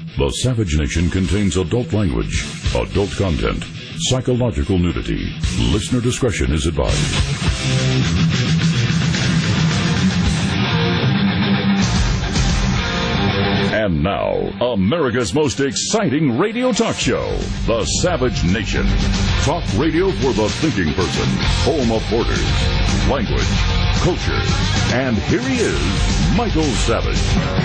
The Savage Nation contains adult language, adult content, psychological nudity. Listener discretion is advised. And now, America's most exciting radio talk show, The Savage Nation. Talk radio for the thinking person, home of borders, language, culture. And here he is, Michael Savage.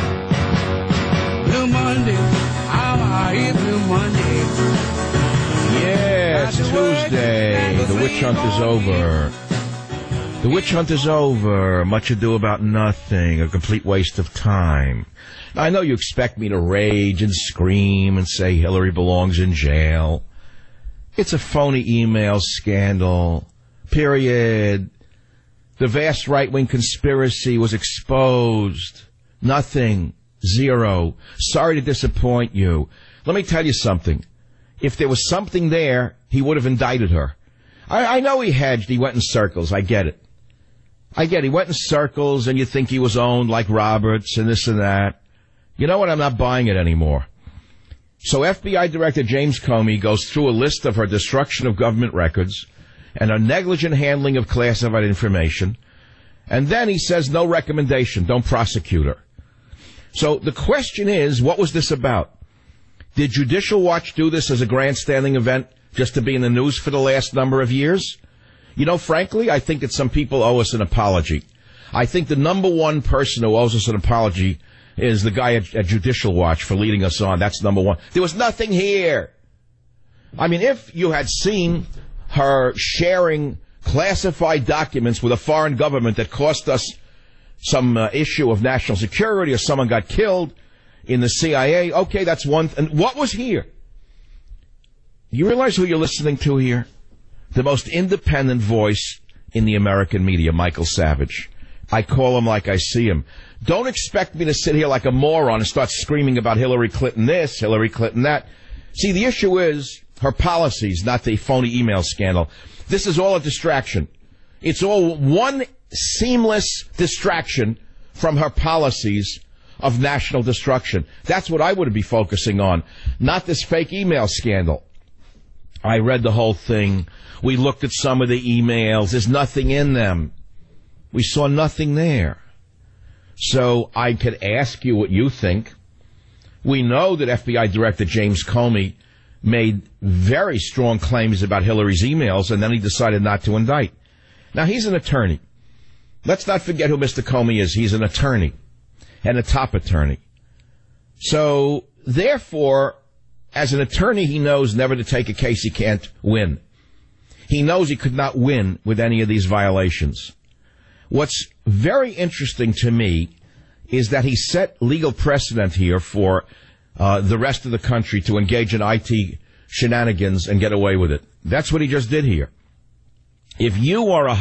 Blue Monday, how are you, Blue Monday? Yeah, it's Tuesday. The witch hunt is over. The witch hunt is over. Much ado about nothing. A complete waste of time. Now, I know you expect me to rage and scream and say Hillary belongs in jail. It's a phony email scandal. Period. The vast right-wing conspiracy was exposed. Nothing. Zero. Sorry to disappoint you. Let me tell you something. If there was something there, he would have indicted her. I know he hedged. He went in circles. I get it. He went in circles, and you think he was owned like Roberts and this and that. You know what? I'm not buying it anymore. So FBI Director James Comey goes through a list of her destruction of government records and her negligent handling of classified information. And then he says no recommendation. Don't prosecute her. So the question is, what was this about? Did Judicial Watch do this as a grandstanding event just to be in the news for the last number of years? You know, frankly, I think that some people owe us an apology. I think the number one person who owes us an apology is the guy at Judicial Watch for leading us on. That's number one. There was nothing here. I mean, if you had seen her sharing classified documents with a foreign government that cost us some issue of national security or someone got killed in the CIA, okay, that's one. And what was here? You realize who you're listening to here? The most independent voice in the American media, Michael Savage. I call him like I see him. Don't expect me to sit here like a moron and start screaming about Hillary Clinton this, Hillary Clinton that. See, the issue is her policies, not the phony email scandal. This is all a distraction. It's all one seamless distraction from her policies of national destruction. That's what I would be focusing on, not this fake email scandal. I read the whole thing. We looked at some of the emails. There's nothing in them. We saw nothing there. So I could ask you what you think. We know that FBI Director James Comey made very strong claims about Hillary's emails, and then he decided not to indict. Now, he's an attorney. Let's not forget who Mr. Comey is. He's an attorney, and a top attorney. So, therefore, as an attorney, he knows never to take a case he can't win. He knows he could not win with any of these violations. What's very interesting to me is that he set legal precedent here for the rest of the country to engage in IT shenanigans and get away with it. That's what he just did here. If you are a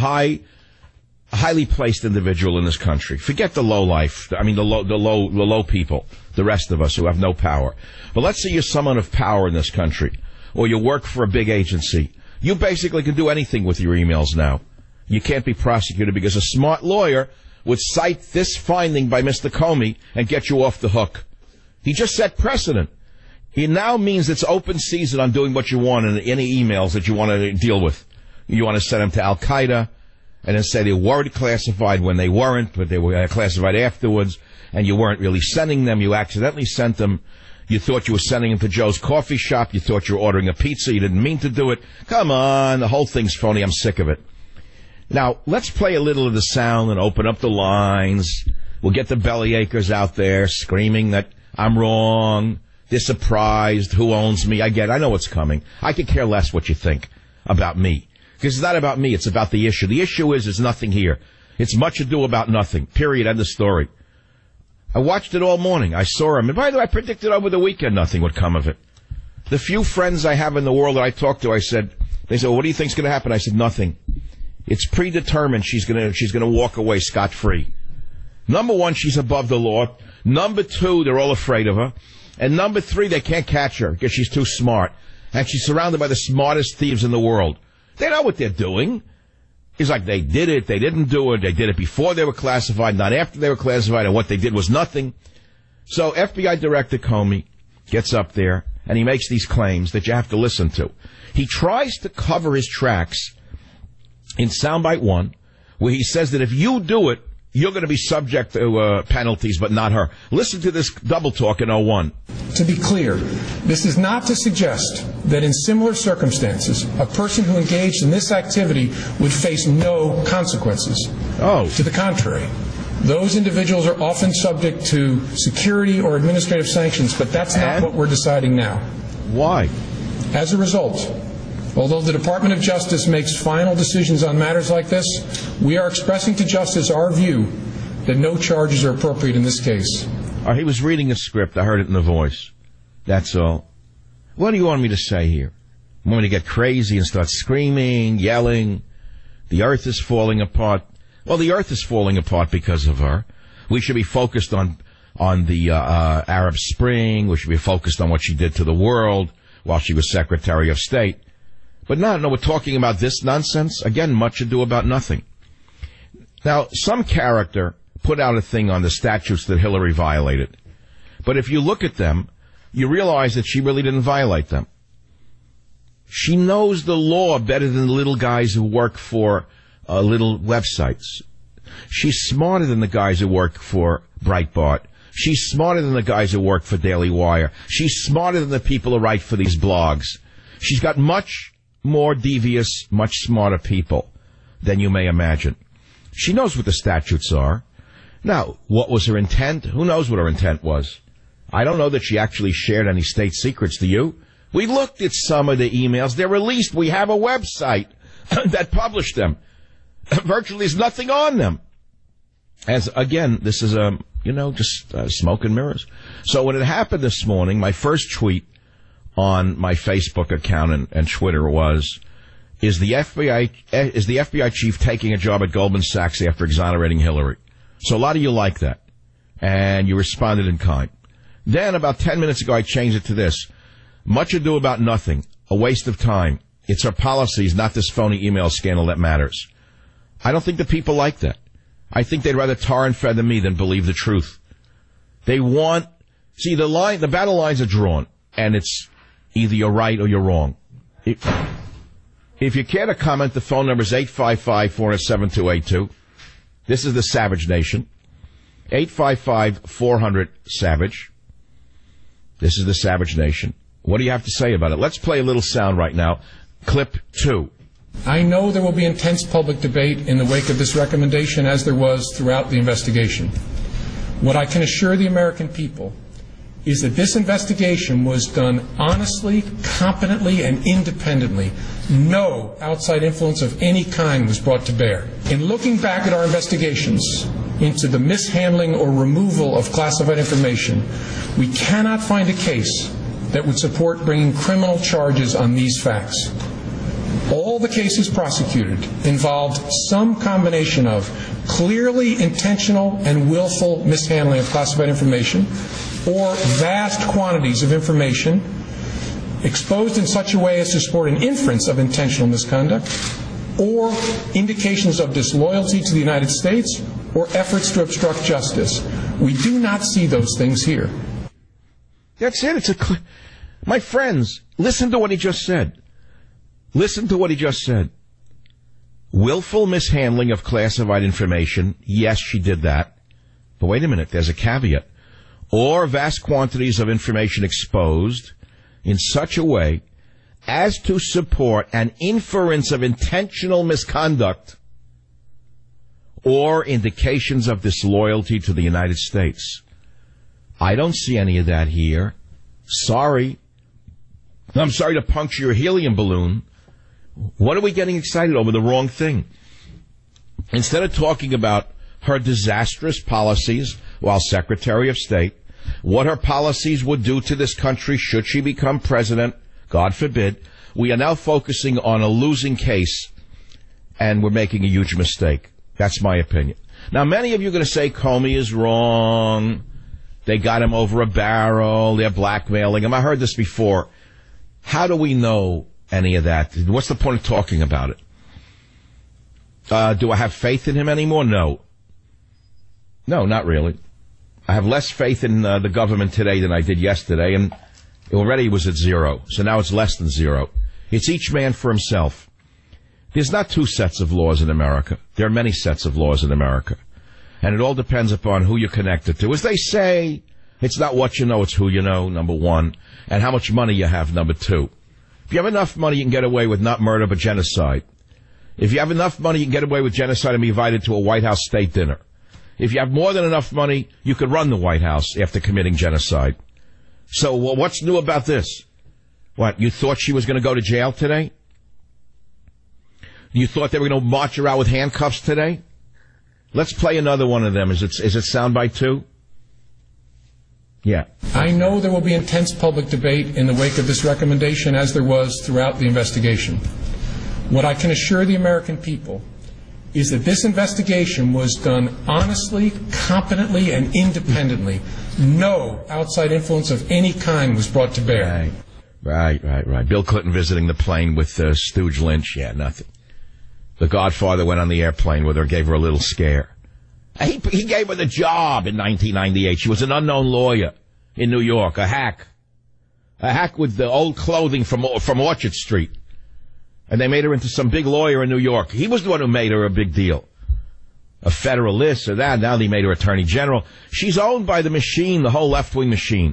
highly placed individual in this country, forget the low life, I mean the low people, the rest of us who have no power. But let's say you're someone of power in this country, or you work for a big agency. You basically can do anything with your emails now. You can't be prosecuted because a smart lawyer would cite this finding by Mr. Comey and get you off the hook. He just set precedent. It now means it's open season on doing what you want in any emails that you want to deal with. You want to send them to Al-Qaeda and then say they weren't classified when they weren't, but they were classified afterwards, and you weren't really sending them. You accidentally sent them. You thought you were sending them to Joe's coffee shop. You thought you were ordering a pizza. You didn't mean to do it. Come on. The whole thing's phony. I'm sick of it. Now, let's play a little of the sound and open up the lines. We'll get the bellyachers out there screaming that I'm wrong, they're surprised, who owns me. I know what's coming. I could care less what you think about me. Because it's not about me, it's about the issue. The issue is there's nothing here. It's much ado about nothing. Period. End of story. I watched it all morning. I saw him. And by the way, I predicted over the weekend nothing would come of it. The few friends I have in the world that I talk to, they said, well, what do you think's going to happen? I said, nothing. It's predetermined she's gonna walk away scot-free. Number one, she's above the law. Number two, they're all afraid of her. And number three, they can't catch her because she's too smart. And she's surrounded by the smartest thieves in the world. They know what they're doing. It's like they did it, they didn't do it, they did it before they were classified, not after they were classified, and what they did was nothing. So FBI Director Comey gets up there, and he makes these claims that you have to listen to. He tries to cover his tracks in Soundbite 1, where he says that if you do it, you're going to be subject to penalties, but not her. Listen to this double talk in 01. To be clear, this is not to suggest that in similar circumstances, a person who engaged in this activity would face no consequences. Oh. To the contrary. Those individuals are often subject to security or administrative sanctions, but that's not what we're deciding now. Why? As a result, although the Department of Justice makes final decisions on matters like this, we are expressing to Justice our view that no charges are appropriate in this case. He was reading a script. I heard it in the voice. That's all. What do you want me to say here? You want me to get crazy and start screaming, yelling? The earth is falling apart. Well, the earth is falling apart because of her. We should be focused on the Arab Spring. We should be focused on what she did to the world while she was Secretary of State. But no, we're talking about this nonsense. Again, much ado about nothing. Now, some character put out a thing on the statutes that Hillary violated. But if you look at them, you realize that she really didn't violate them. She knows the law better than the little guys who work for little websites. She's smarter than the guys who work for Breitbart. She's smarter than the guys who work for Daily Wire. She's smarter than the people who write for these blogs. She's got much more devious, much smarter people than you may imagine. She knows what the statutes are. Now, what was her intent? Who knows what her intent was? I don't know that she actually shared any state secrets. Do you? We looked at some of the emails. They're released. We have a website that published them. Virtually there's nothing on them. As, again, this is, just smoke and mirrors. So when it happened this morning, my first tweet on my Facebook account and Twitter was, is the FBI chief taking a job at Goldman Sachs after exonerating Hillary? So a lot of you like that. And you responded in kind. Then about 10 minutes ago, I changed it to this. Much ado about nothing. A waste of time. It's her policies, not this phony email scandal that matters. I don't think the people like that. I think they'd rather tar and feather me than believe the truth. They want, see, the battle lines are drawn, and it's either you're right or you're wrong. If you care to comment, the phone number is 855-407-282. This is the Savage Nation. 855-400-SAVAGE. This is the Savage Nation. What do you have to say about it? Let's play a little sound right now. Clip 2. I know there will be intense public debate in the wake of this recommendation, as there was throughout the investigation. What I can assure the American people is that this investigation was done honestly, competently, and independently. No outside influence of any kind was brought to bear. In looking back at our investigations into the mishandling or removal of classified information, we cannot find a case that would support bringing criminal charges on these facts. All the cases prosecuted involved some combination of clearly intentional and willful mishandling of classified information or vast quantities of information exposed in such a way as to support an inference of intentional misconduct or indications of disloyalty to the United States or efforts to obstruct justice. We do not see those things here. That's it. My friends, listen to what he just said. Listen to what he just said. Willful mishandling of classified information. Yes, she did that. But wait a minute, there's a caveat. Or vast quantities of information exposed in such a way as to support an inference of intentional misconduct or indications of disloyalty to the United States. I don't see any of that here. Sorry. I'm sorry to puncture your helium balloon. What are we getting excited over? The wrong thing. Instead of talking about her disastrous policies while Secretary of State, what her policies would do to this country should she become president, God forbid, we are now focusing on a losing case, and we're making a huge mistake. That's my opinion. Now, many of you are going to say Comey is wrong. They got him over a barrel. They're blackmailing him. I heard this before. How do we know any of that? What's the point of talking about it? Do I have faith in him anymore? No. No, not really. I have less faith in the government today than I did yesterday, and Already it was at 0, so now it's less than 0. It's each man for himself. There's not 2 sets of laws in America. There are many sets of laws in America. And it all depends upon who you're connected to. As they say, it's not what you know, it's who you know, number 1, and how much money you have, number 2. If you have enough money, you can get away with not murder but genocide. If you have enough money, you can get away with genocide and be invited to a White House state dinner. If you have more than enough money, you could run the White House after committing genocide. So what's new about this? What, you thought she was going to go to jail today? You thought they were going to march her out with handcuffs today? Let's play another one of them. Is it soundbite 2? Yeah. I know there will be intense public debate in the wake of this recommendation, as there was throughout the investigation. What I can assure the American people is that this investigation was done honestly, competently, and independently. No outside influence of any kind was brought to bear. Right. Bill Clinton visiting the plane with Stooge Lynch. Yeah, nothing. The Godfather went on the airplane with her, gave her a little scare. He gave her the job in 1998. She was an unknown lawyer in New York, a hack. A hack with the old clothing from Orchard Street. And they made her into some big lawyer in New York. He was the one who made her a big deal. A federal this or that. Now they made her attorney general. She's owned by the machine, the whole left-wing machine.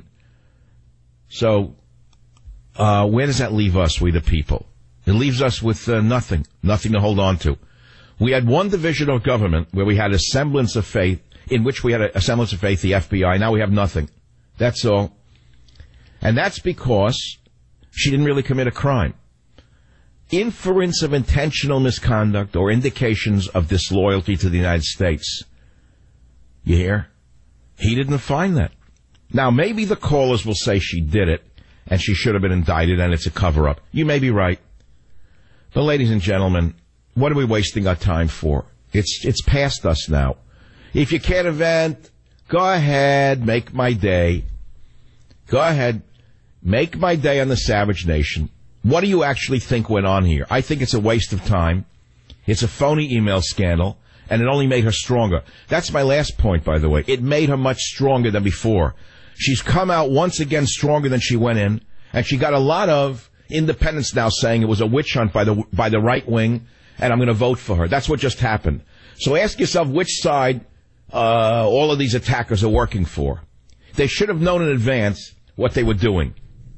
So, where does that leave us, we the people? It leaves us with nothing to hold on to. We had one division of government where we had a semblance of faith, in which we had a semblance of faith, the FBI. Now we have nothing. That's all. And that's because she didn't really commit a crime. Inference of intentional misconduct or indications of disloyalty to the United States. You hear? He didn't find that. Now, maybe the callers will say she did it, and she should have been indicted, and it's a cover-up. You may be right. But, ladies and gentlemen, what are we wasting our time for? It's past us now. If you can't invent, go ahead, make my day. Go ahead, make my day on the Savage Nation. What do you actually think went on here? I think it's a waste of time. It's a phony email scandal, and it only made her stronger. That's my last point, by the way. It made her much stronger than before. She's come out once again stronger than she went in, and she got a lot of independents now saying it was a witch hunt by the right wing, and I'm going to vote for her. That's what just happened. So ask yourself which side all of these attackers are working for. They should have known in advance what they were doing.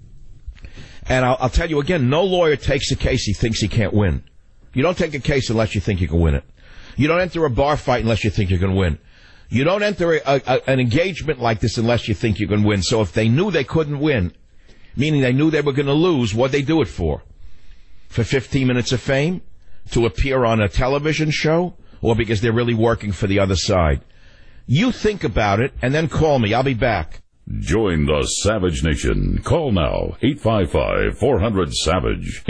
And I'll tell you again, no lawyer takes a case he thinks he can't win. You don't take a case unless you think you can win it. You don't enter a bar fight unless you think you can win. You don't enter an engagement like this unless you think you can win. So if they knew they couldn't win, meaning they knew they were going to lose, what'd they do it for? For 15 minutes of fame? To appear on a television show? Or because they're really working for the other side? You think about it and then call me. I'll be back. Join the Savage Nation. Call now, 855-400-SAVAGE,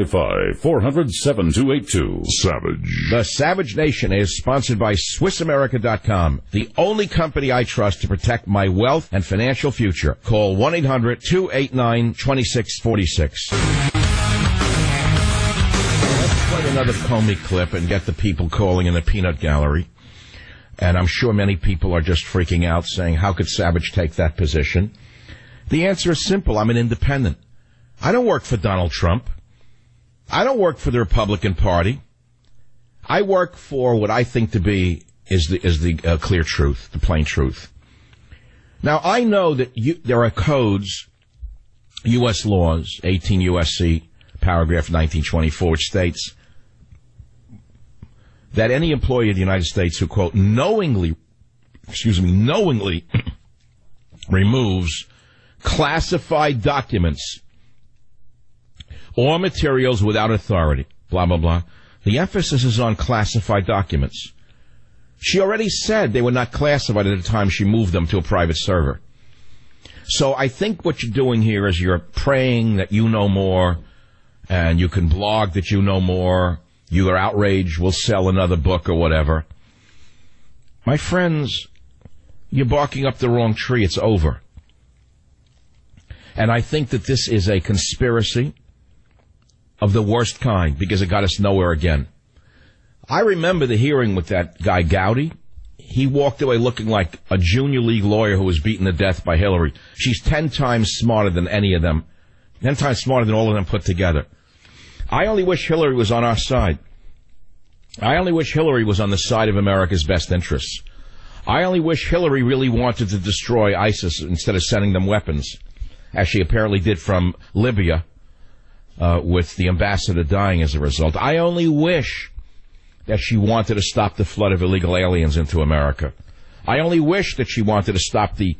855-400-7282. Savage. The Savage Nation is sponsored by SwissAmerica.com, the only company I trust to protect my wealth and financial future. Call 1-800-289-2646. Let's play another Comey clip and get the people calling in the peanut gallery. And I'm sure many people are just freaking out, saying, how could Savage take that position? The answer is simple. I'm an independent. I don't work for Donald Trump. I don't work for the Republican Party. I work for what I think to be is the clear truth, the plain truth. Now, I know that there are codes, U.S. laws, 18 U.S.C., paragraph 1924, which states that any employee of the United States who, quote, knowingly removes classified documents or materials without authority, blah, blah, blah. The emphasis is on classified documents. She already said they were not classified at the time she moved them to a private server. So I think what you're doing here is you're praying that you know more, and you can blog that you know more. You are outraged, we'll sell another book or whatever. My friends, you're barking up the wrong tree. It's over. And I think that this is a conspiracy of the worst kind because it got us nowhere again. I remember the hearing with that guy Gowdy. he walked away looking like a junior league lawyer who was beaten to death by Hillary. She's 10 times smarter than any of them. 10 times smarter than all of them put together. I only wish Hillary was on our side. I only wish Hillary was on the side of America's best interests. I only wish Hillary really wanted to destroy ISIS instead of sending them weapons, as she apparently did from Libya, with the ambassador dying as a result. I only wish that she wanted to stop the flood of illegal aliens into America. I only wish that she wanted to stop the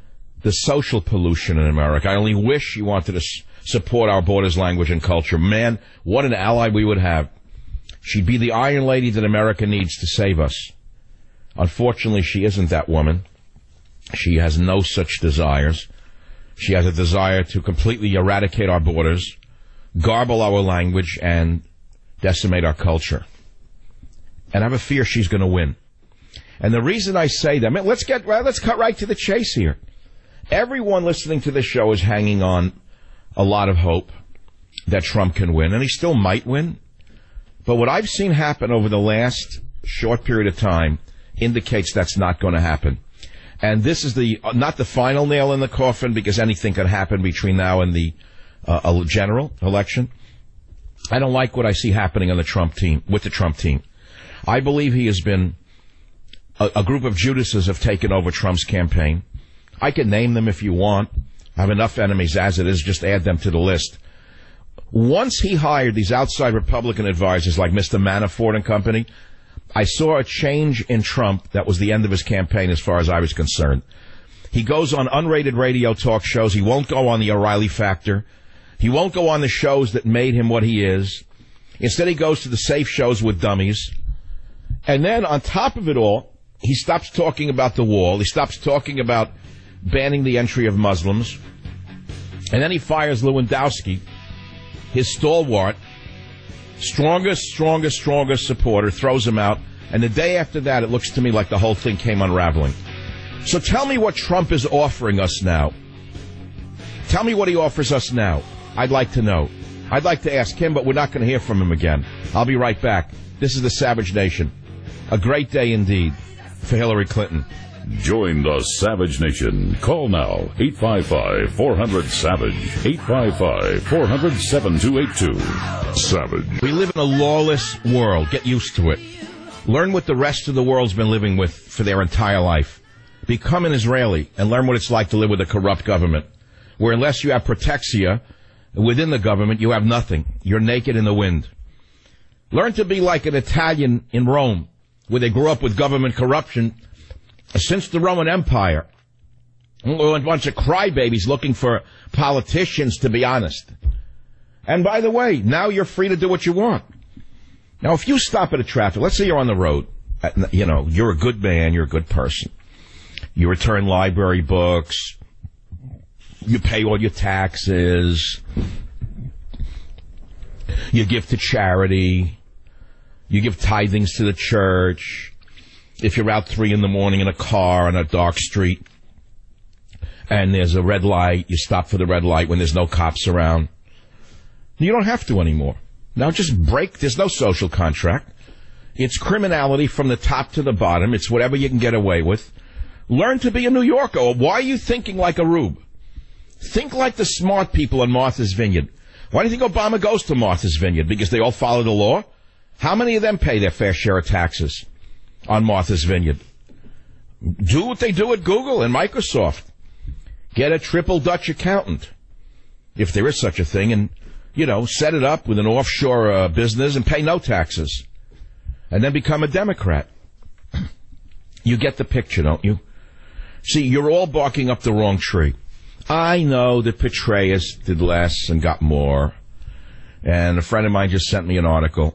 social pollution in America. I only wish she wanted to support our borders, language, and culture. Man, what an ally we would have. She'd be the Iron Lady that America needs to save us. Unfortunately, she isn't that woman. She has no such desires. She has a desire to completely eradicate our borders, garble our language, and decimate our culture. And I have a fear she's going to win. And the reason I say that, man, let's cut right to the chase here. Everyone listening to this show is hanging on a lot of hope that Trump can win, and he still might win. But what I've seen happen over the last short period of time indicates that's not going to happen. And this is not the final nail in the coffin, because anything could happen between now and the general election. I don't like what I see happening on the Trump team, with the Trump team. I believe he has been, a group of Judases have taken over Trump's campaign. I can name them if you want. I have enough enemies as it is, just add them to the list. Once he hired these outside Republican advisors like Mr. Manafort and company, I saw a change in Trump that was the end of his campaign as far as I was concerned. He goes on unrated radio talk shows. He won't go on the O'Reilly Factor. He won't go on the shows that made him what he is. Instead, he goes to the safe shows with dummies. And then, on top of it all, he stops talking about the wall. He stops talking about banning the entry of Muslims. And then he fires Lewandowski, his stalwart, strongest supporter, throws him out. And the day after that, it looks to me like the whole thing came unraveling. So tell me what Trump is offering us now. Tell me what he offers us now. I'd like to know. I'd like to ask him, but we're not going to hear from him again. I'll be right back. This is the Savage Nation. A great day indeed for Hillary Clinton. Join the Savage Nation. Call now, 855-400-SAVAGE, 855-400-7282. Savage. We live in a lawless world. Get used to it. Learn what the rest of the world's been living with for their entire life. Become an Israeli and learn what it's like to live with a corrupt government, where unless you have protexia within the government, you have nothing. You're naked in the wind. Learn to be like an Italian in Rome, where they grew up with government corruption since the Roman Empire. A bunch of crybabies looking for politicians, to be honest. And by the way, now you're free to do what you want. Now, if you stop at a traffic, let's say you're on the road, you're a good man, you're a good person. You return library books, you pay all your taxes, you give to charity, you give tithings to the church. If you're out 3 a.m. in a car on a dark street and there's a red light, you stop for the red light when there's no cops around. You don't have to anymore. Now just break. There's no social contract. It's criminality from the top to the bottom. It's whatever you can get away with. Learn to be a New Yorker. Why are you thinking like a rube? Think like the smart people on Martha's Vineyard. Why do you think Obama goes to Martha's Vineyard? Because they all follow the law? How many of them pay their fair share of taxes on Martha's Vineyard? Do what they do at Google and Microsoft. Get a triple Dutch accountant, if there is such a thing, and, set it up with an offshore business and pay no taxes. And then become a Democrat. You get the picture, don't you? See, you're all barking up the wrong tree. I know that Petraeus did less and got more. And a friend of mine just sent me an article.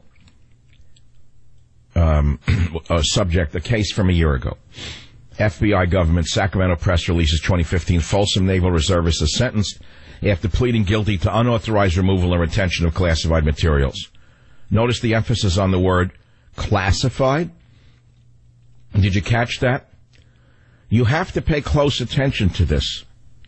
A case from a year ago. FBI government, Sacramento press releases 2015, Folsom Naval Reservist is sentenced after pleading guilty to unauthorized removal or retention of classified materials. Notice the emphasis on the word classified. Did you catch that? You have to pay close attention to this.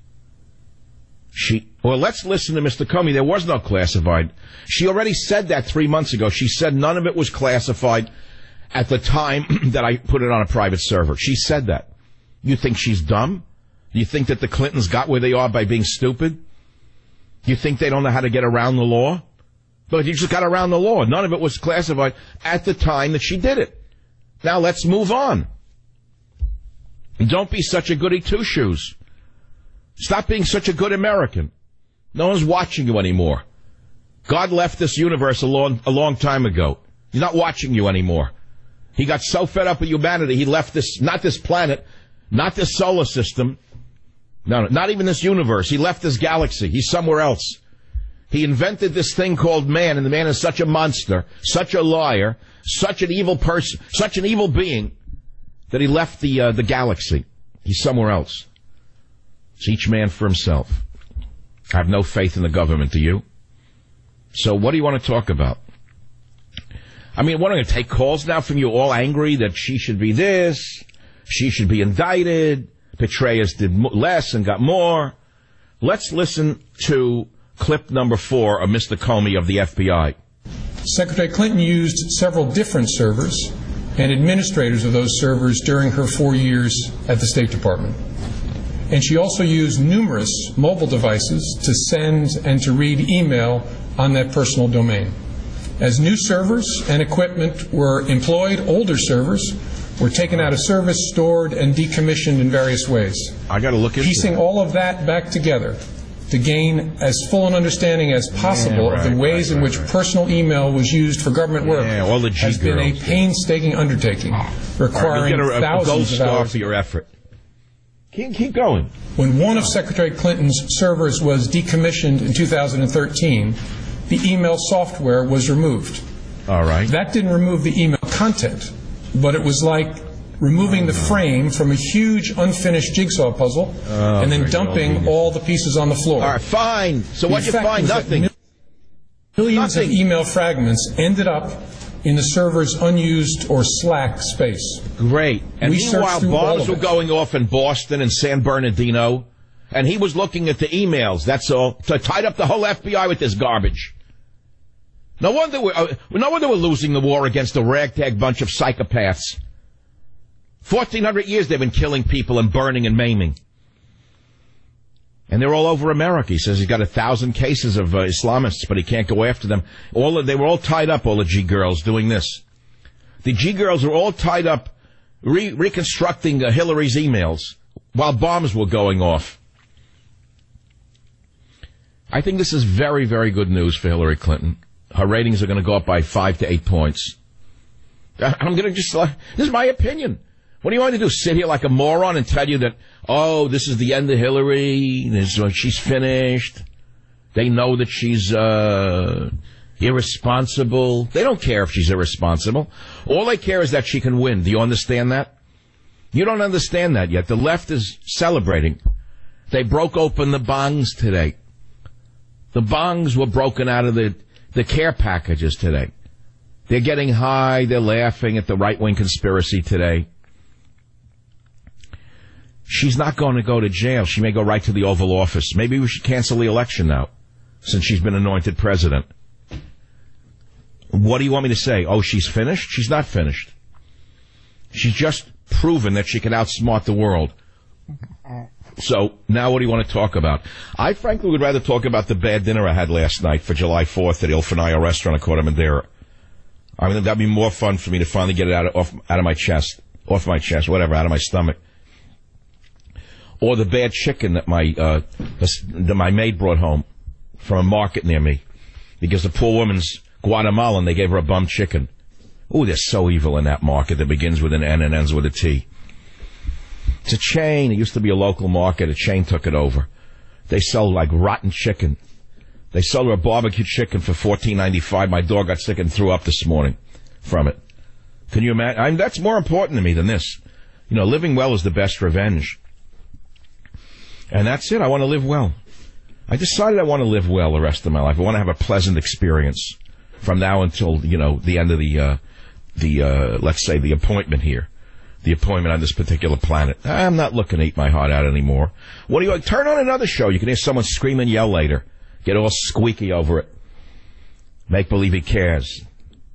Let's listen to Mr. Comey. There was no classified. She already said that 3 months ago. She said none of it was classified. at the time that I put it on a private server. She said that. You think she's dumb? You think that the Clintons got where they are by being stupid? You think they don't know how to get around the law? But you just got around the law. None of it was classified at the time that she did it. Now let's move on. Don't be such a goody two-shoes. Stop being such a good American. No one's watching you anymore. God left this universe a long time ago. He's not watching you anymore. He got so fed up with humanity, he left this, not this planet, not this solar system, no, not even this universe. He left this galaxy. He's somewhere else. He invented this thing called man, and the man is such a monster, such a liar, such an evil person, such an evil being, that he left the galaxy. He's somewhere else. It's each man for himself. I have no faith in the government, do you? So what do you want to talk about? I mean, what, I'm going to take calls now from you all angry that she should be this, she should be indicted, Petraeus did less and got more. Let's listen to clip number 4 of Mr. Comey of the FBI. Secretary Clinton used several different servers and administrators of those servers during her 4 years at the State Department. And she also used numerous mobile devices to send and to read email on that personal domain. As new servers and equipment were employed, older servers were taken out of service, stored, and decommissioned in various ways. I got to look into piecing all of that back together to gain as full an understanding as possible of the ways in which personal email was used for government work all the has been a painstaking undertaking, requiring thousands gold of star hours for your effort. Keep going. When one of Secretary Clinton's servers was decommissioned in 2013, the email software was removed. All right. That didn't remove the email content, but it was like removing the frame from a huge unfinished jigsaw puzzle and then dumping all the pieces on the floor. All right, fine. So what you find? Nothing. Millions of email fragments ended up in the server's unused or slack space. Great. And we meanwhile, bombs were going off in Boston and San Bernardino, and he was looking at the emails, that's all. So tied up the whole FBI with this garbage. No wonder we're losing the war against a ragtag bunch of psychopaths. 1,400 years they've been killing people and burning and maiming. And they're all over America. He says he's got 1,000 cases of Islamists, but he can't go after them. They were all tied up, all the G girls, doing this. The G girls were all tied up reconstructing Hillary's emails while bombs were going off. I think this is very, very good news for Hillary Clinton. Her ratings are going to go up by 5 to 8 points. I'm going to just, this is my opinion. What do you want to do? Sit here like a moron and tell you that, oh, this is the end of Hillary, she's finished. They know that she's irresponsible. They don't care if she's irresponsible. All they care is that she can win. Do you understand that? You don't understand that yet. The left is celebrating. They broke open the bongs today. The bongs were broken out of the care packages today. They're getting high. They're laughing at the right-wing conspiracy today. She's not going to go to jail. She may go right to the Oval Office. Maybe we should cancel the election now, since she's been anointed president. What do you want me to say? Oh, she's finished? She's not finished. She's just proven that she can outsmart the world. So, now what do you want to talk about? I frankly would rather talk about the bad dinner I had last night for July 4th at Il Fornaio restaurant at Corte Madera. I mean, that'd be more fun for me to finally get it out of my chest, out of my stomach. Or the bad chicken that my maid brought home from a market near me. Because the poor woman's Guatemalan, they gave her a bum chicken. Ooh, they're so evil in that market that begins with an N and ends with a T. It's a chain. It used to be a local market. A chain took it over. They sell like rotten chicken. They sold her a barbecue chicken for $14.95. My dog got sick and threw up this morning from it. Can you imagine? That's more important to me than this. You know, living well is the best revenge. And that's it. I want to live well. I decided I want to live well the rest of my life. I want to have a pleasant experience from now until, the end of let's say, the appointment here. The appointment on this particular planet. I'm not looking to eat my heart out anymore. What do you want? Turn on another show. You can hear someone scream and yell later. Get all squeaky over it. Make believe he cares.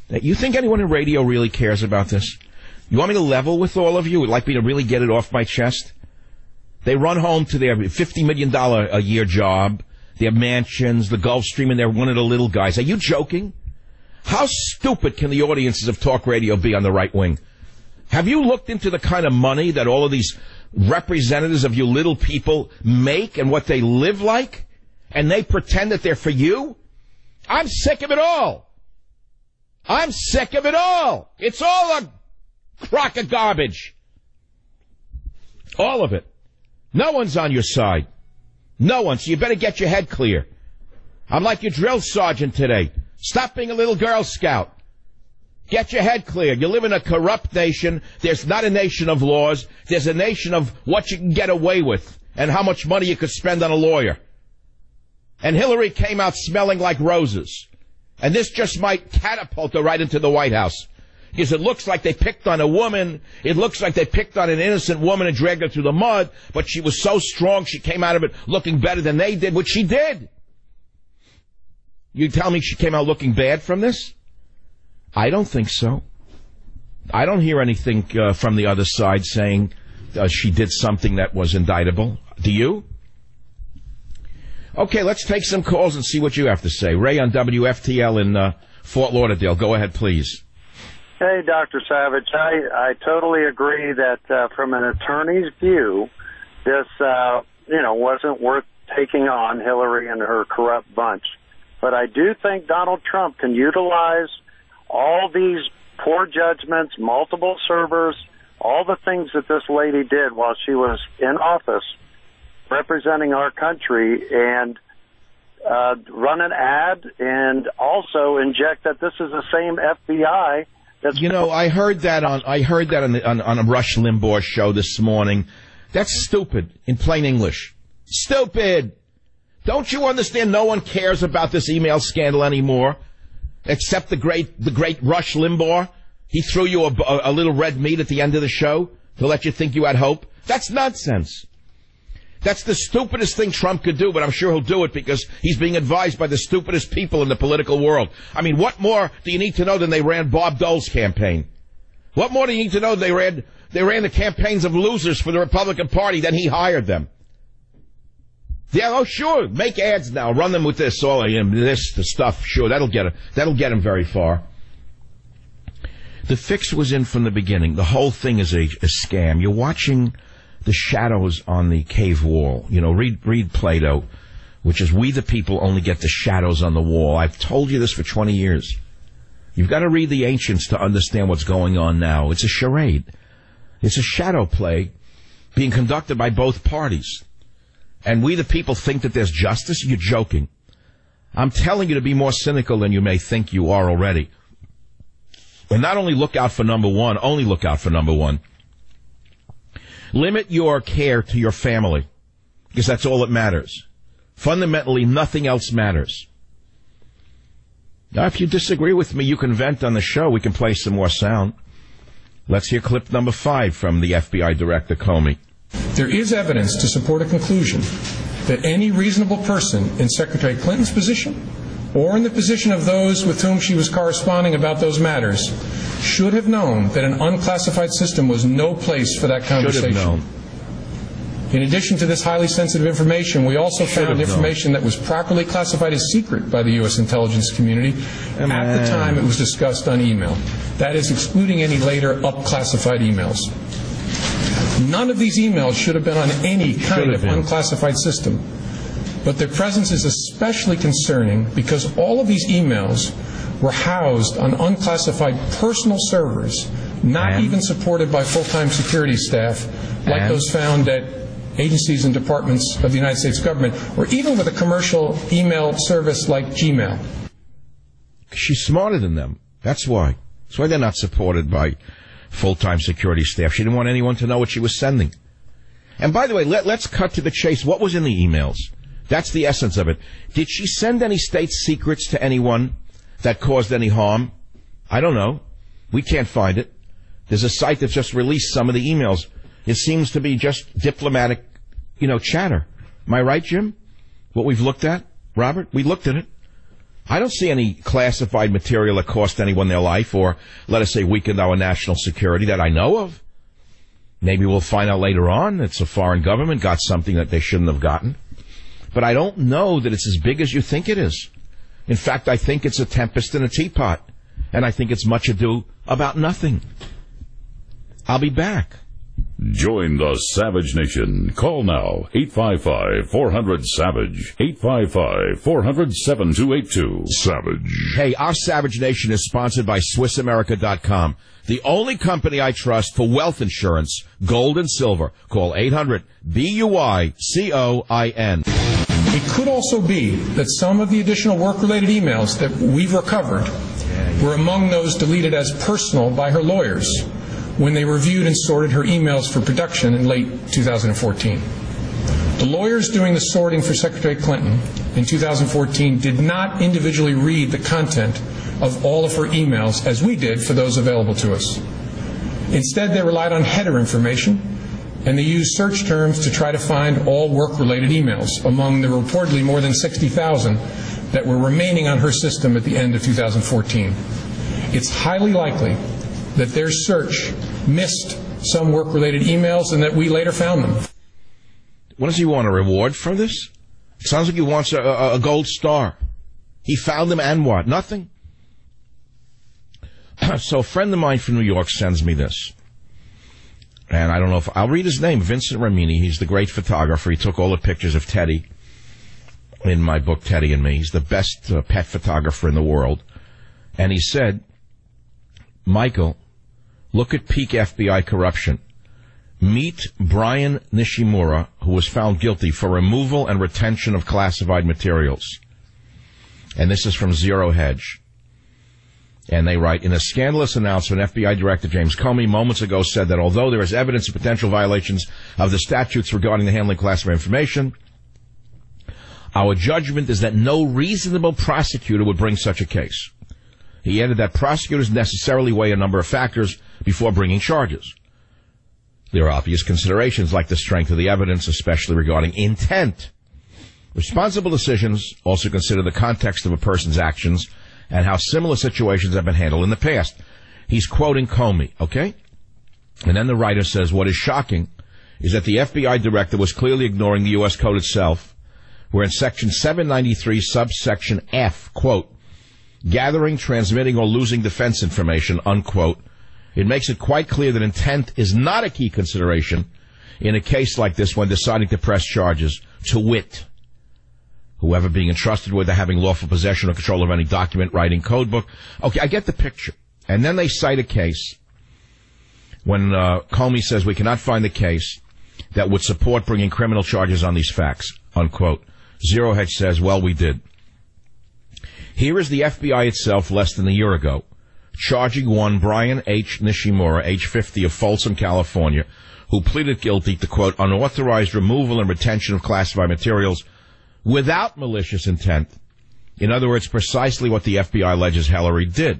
You think anyone in radio really cares about this? You want me to level with all of you? Would like me to really get it off my chest? They run home to their $50 million a year job, their mansions, the Gulf Stream, and they're one of the little guys. Are you joking? How stupid can the audiences of talk radio be on the right wing? Have you looked into the kind of money that all of these representatives of you little people make and what they live like? And they pretend that they're for you? I'm sick of it all. I'm sick of it all. It's all a crock of garbage. All of it. No one's on your side. No one. So you better get your head clear. I'm like your drill sergeant today. Stop being a little Girl Scout. Get your head clear. You live in a corrupt nation. There's not a nation of laws. There's a nation of what you can get away with and how much money you could spend on a lawyer. And Hillary came out smelling like roses. And this just might catapult her right into the White House. Because it looks like they picked on a woman. It looks like they picked on an innocent woman and dragged her through the mud. But she was so strong, she came out of it looking better than they did, which she did. You tell me she came out looking bad from this? I don't think so. I don't hear anything from the other side saying she did something that was indictable. Do you? Okay, let's take some calls and see what you have to say. Ray on WFTL in Fort Lauderdale. Go ahead, please. Hey, Dr. Savage. I totally agree that from an attorney's view, this wasn't worth taking on Hillary and her corrupt bunch. But I do think Donald Trump can utilize all these poor judgments, multiple servers, all the things that this lady did while she was in office representing our country, and run an ad and also inject that this is the same FBI that's... You know, I heard that on a Rush Limbaugh show this morning. That's stupid, in plain English. Stupid! Don't you understand no one cares about this email scandal anymore? Except the great Rush Limbaugh? He threw you a little red meat at the end of the show to let you think you had hope? That's nonsense. That's the stupidest thing Trump could do, but I'm sure he'll do it because he's being advised by the stupidest people in the political world. I mean, what more do you need to know than they ran Bob Dole's campaign? What more do you need to know than they ran the campaigns of losers for the Republican Party, then he hired them? Yeah, oh, sure, make ads now, run them with this, the stuff, sure, that'll get him very far. The fix was in from the beginning. The whole thing is a scam. You're watching the shadows on the cave wall. You know, read Plato, which is we the people only get the shadows on the wall. I've told you this for 20 years. You've got to read the ancients to understand what's going on now. It's a charade. It's a shadow play being conducted by both parties. And we the people think that there's justice? You're joking. I'm telling you to be more cynical than you may think you are already. And not only look out for number one, only look out for number one. Limit your care to your family, because that's all that matters. Fundamentally, nothing else matters. Now, if you disagree with me, you can vent on the show. We can play some more sound. Let's hear clip number 5 from the FBI Director Comey. There is evidence to support a conclusion that any reasonable person in Secretary Clinton's position or in the position of those with whom she was corresponding about those matters should have known that an unclassified system was no place for that conversation. Should have known. In addition to this highly sensitive information, we also found information that was properly classified as secret by the U.S. intelligence community at the time it was discussed on email. That is, excluding any later up-classified emails. None of these emails should have been on any kind of unclassified system. But their presence is especially concerning because all of these emails were housed on unclassified personal servers, not even supported by full-time security staff, like those found at agencies and departments of the United States government, or even with a commercial email service like Gmail. She's smarter than them. That's why. That's why they're not supported by full-time security staff. She didn't want anyone to know what she was sending. And by the way, let's cut to the chase. What was in the emails? That's the essence of it. Did she send any state secrets to anyone that caused any harm? I don't know. We can't find it. There's a site that just released some of the emails. It seems to be just diplomatic, chatter. Am I right, Jim? What we've looked at? Robert, we looked at it. I don't see any classified material that cost anyone their life or, let us say, weakened our national security that I know of. Maybe we'll find out later on it's a foreign government got something that they shouldn't have gotten. But I don't know that it's as big as you think it is. In fact, I think it's a tempest in a teapot. And I think it's much ado about nothing. I'll be back. Join the Savage Nation. Call now, 855-400-SAVAGE, 855-400-7282. Savage. Hey, our Savage Nation is sponsored by SwissAmerica.com, the only company I trust for wealth insurance, gold and silver. Call 800-BUICOIN. It could also be that some of the additional work-related emails that we've recovered were among those deleted as personal by her lawyers when they reviewed and sorted her emails for production in late 2014. The lawyers doing the sorting for Secretary Clinton in 2014 did not individually read the content of all of her emails as we did for those available to us. Instead, they relied on header information, and they used search terms to try to find all work-related emails among the reportedly more than 60,000 that were remaining on her system at the end of 2014. It's highly likely that their search missed some work-related emails and that we later found them. What does he want, a reward for this? It sounds like he wants a gold star. He found them and what? Nothing? So a friend of mine from New York sends me this. And I don't know if I'll read his name, Vincent Ramini. He's the great photographer. He took all the pictures of Teddy in my book, Teddy and Me. He's the best pet photographer in the world. And he said, Michael, look at peak FBI corruption. Meet Brian Nishimura, who was found guilty for removal and retention of classified materials. And this is from Zero Hedge. And they write, in a scandalous announcement, FBI Director James Comey moments ago said that although there is evidence of potential violations of the statutes regarding the handling of classified information, our judgment is that no reasonable prosecutor would bring such a case. He added that prosecutors necessarily weigh a number of factors before bringing charges. There are obvious considerations like the strength of the evidence, especially regarding intent. Responsible decisions also consider the context of a person's actions and how similar situations have been handled in the past. He's quoting Comey, okay? And then the writer says, what is shocking is that the FBI director was clearly ignoring the U.S. Code itself, where in Section 793, subsection F, quote, gathering, transmitting, or losing defense information, unquote, it makes it quite clear that intent is not a key consideration in a case like this when deciding to press charges, to wit, whoever being entrusted with having lawful possession or control of any document, writing, code book. Okay, I get the picture. And then they cite a case when Comey says we cannot find a case that would support bringing criminal charges on these facts, unquote. Zero Hedge says, well, we did. Here is the FBI itself less than a year ago, charging one Brian H. Nishimura, age 50, of Folsom, California, who pleaded guilty to, quote, unauthorized removal and retention of classified materials without malicious intent. In other words, precisely what the FBI alleges Hillary did.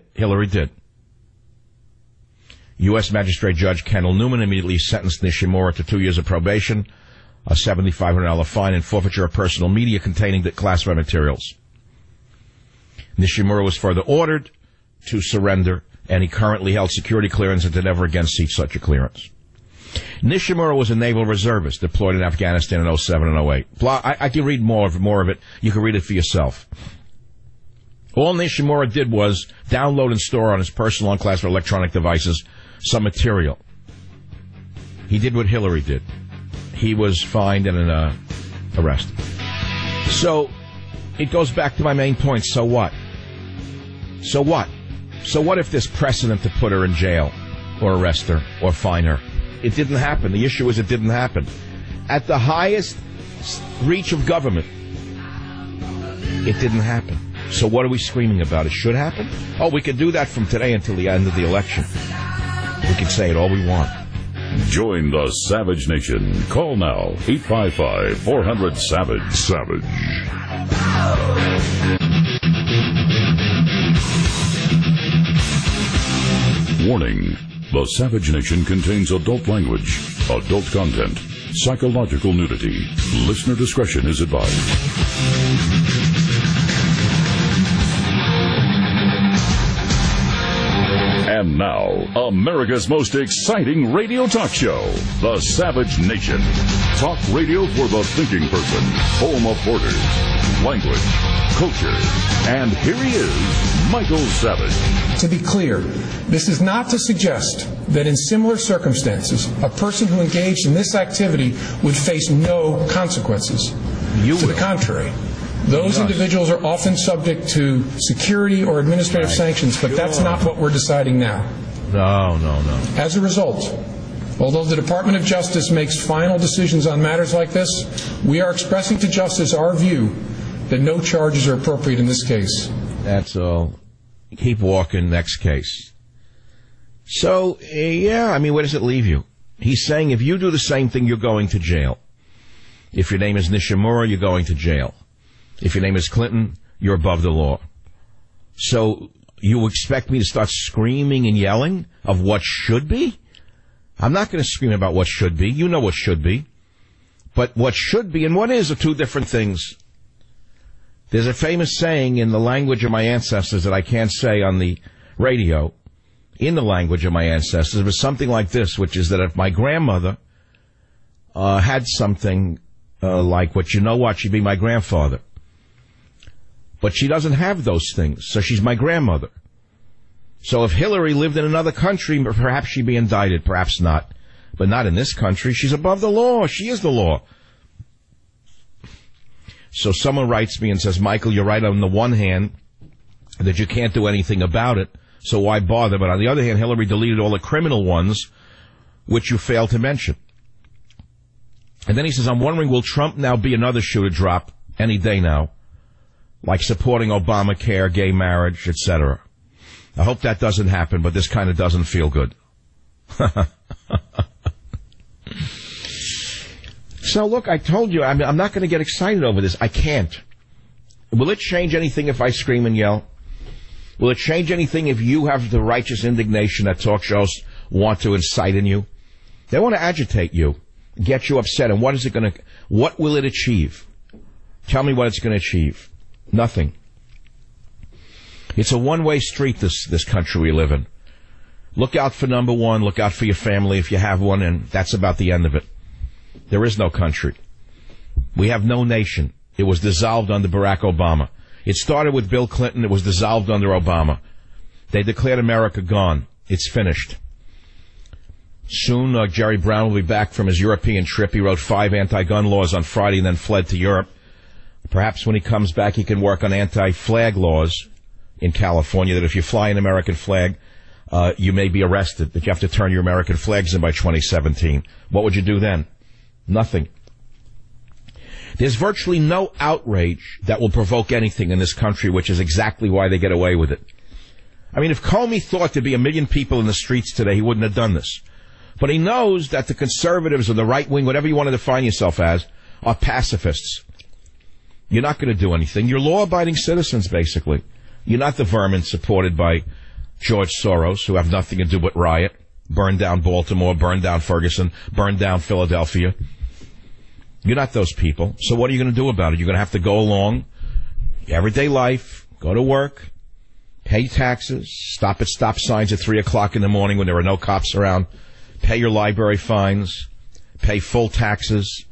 U.S. Magistrate Judge Kendall Newman immediately sentenced Nishimura to 2 years of probation, a $7,500 fine, and forfeiture of personal media containing the classified materials. Nishimura was further ordered to surrender, and he currently held security clearance and to never again seek such a clearance. Nishimura was a naval reservist deployed in Afghanistan in 07 and 08. I can read more of it. You can read it for yourself. All Nishimura did was download and store on his personal unclassified electronic devices some material. He did what Hillary did. He was fined and arrested. So it goes back to my main point. So what? So what? So what if there's precedent to put her in jail or arrest her or fine her? It didn't happen. The issue is it didn't happen. At the highest reach of government, it didn't happen. So what are we screaming about? It should happen? Oh, we can do that from today until the end of the election. We can say it all we want. Join the Savage Nation. Call now, 855-400-SAVAGE. Savage. Warning. The Savage Nation contains adult language, adult content, psychological nudity. Listener discretion is advised. And now, America's most exciting radio talk show, The Savage Nation. Talk radio for the thinking person, home of borders, language, culture. And here he is, Michael Savage. To be clear, this is not to suggest that in similar circumstances, a person who engaged in this activity would face no consequences. To the contrary. Those individuals are often subject to security or administrative sanctions, but that's not what we're deciding now. No. As a result, although the Department of Justice makes final decisions on matters like this, we are expressing to Justice our view that no charges are appropriate in this case. That's all. Keep walking, next case. So, where does it leave you? He's saying if you do the same thing, you're going to jail. If your name is Nishimura, you're going to jail. If your name is Clinton, you're above the law. So you expect me to start screaming and yelling of what should be? I'm not going to scream about what should be. You know what should be. But what should be and what is are two different things. There's a famous saying in the language of my ancestors that I can't say on the radio. In the language of my ancestors, it was something like this, which is that if my grandmother had something like what she'd be my grandfather. But she doesn't have those things, so she's my grandmother. So if Hillary lived in another country, perhaps she'd be indicted, perhaps not. But not in this country. She's above the law. She is the law. So someone writes me and says, Michael, you're right on the one hand that you can't do anything about it, so why bother? But on the other hand, Hillary deleted all the criminal ones, which you failed to mention. And then he says, I'm wondering, will Trump now be another shoe to drop any day now? Like supporting Obamacare, gay marriage, etc. I hope that doesn't happen, but this kind of doesn't feel good. So look, I told you, I'm not going to get excited over this. I can't. Will it change anything if I scream and yell? Will it change anything if you have the righteous indignation that talk shows want to incite in you? They want to agitate you, get you upset, and what will it achieve? Tell me what it's going to achieve. Nothing. It's a one-way street, this country we live in. Look out for number one, look out for your family if you have one, and that's about the end of it. There is no country. We have no nation. It was dissolved under Barack Obama. It started with Bill Clinton. It was dissolved under Obama. They declared America gone. It's finished. Soon, Jerry Brown will be back from his European trip. He wrote 5 anti-gun laws on Friday and then fled to Europe. Perhaps when he comes back, he can work on anti-flag laws in California, that if you fly an American flag, you may be arrested, that you have to turn your American flags in by 2017. What would you do then? Nothing. There's virtually no outrage that will provoke anything in this country, which is exactly why they get away with it. I mean, if Comey thought there'd be 1 million people in the streets today, he wouldn't have done this. But he knows that the conservatives or the right wing, whatever you want to define yourself as, are pacifists. You're not going to do anything. You're law-abiding citizens, basically. You're not the vermin supported by George Soros, who have nothing to do but riot, burn down Baltimore, burn down Ferguson, burn down Philadelphia. You're not those people. So what are you going to do about it? You're going to have to go along, everyday life, go to work, pay taxes, stop at stop signs at 3 o'clock in the morning when there are no cops around, pay your library fines, pay full taxes,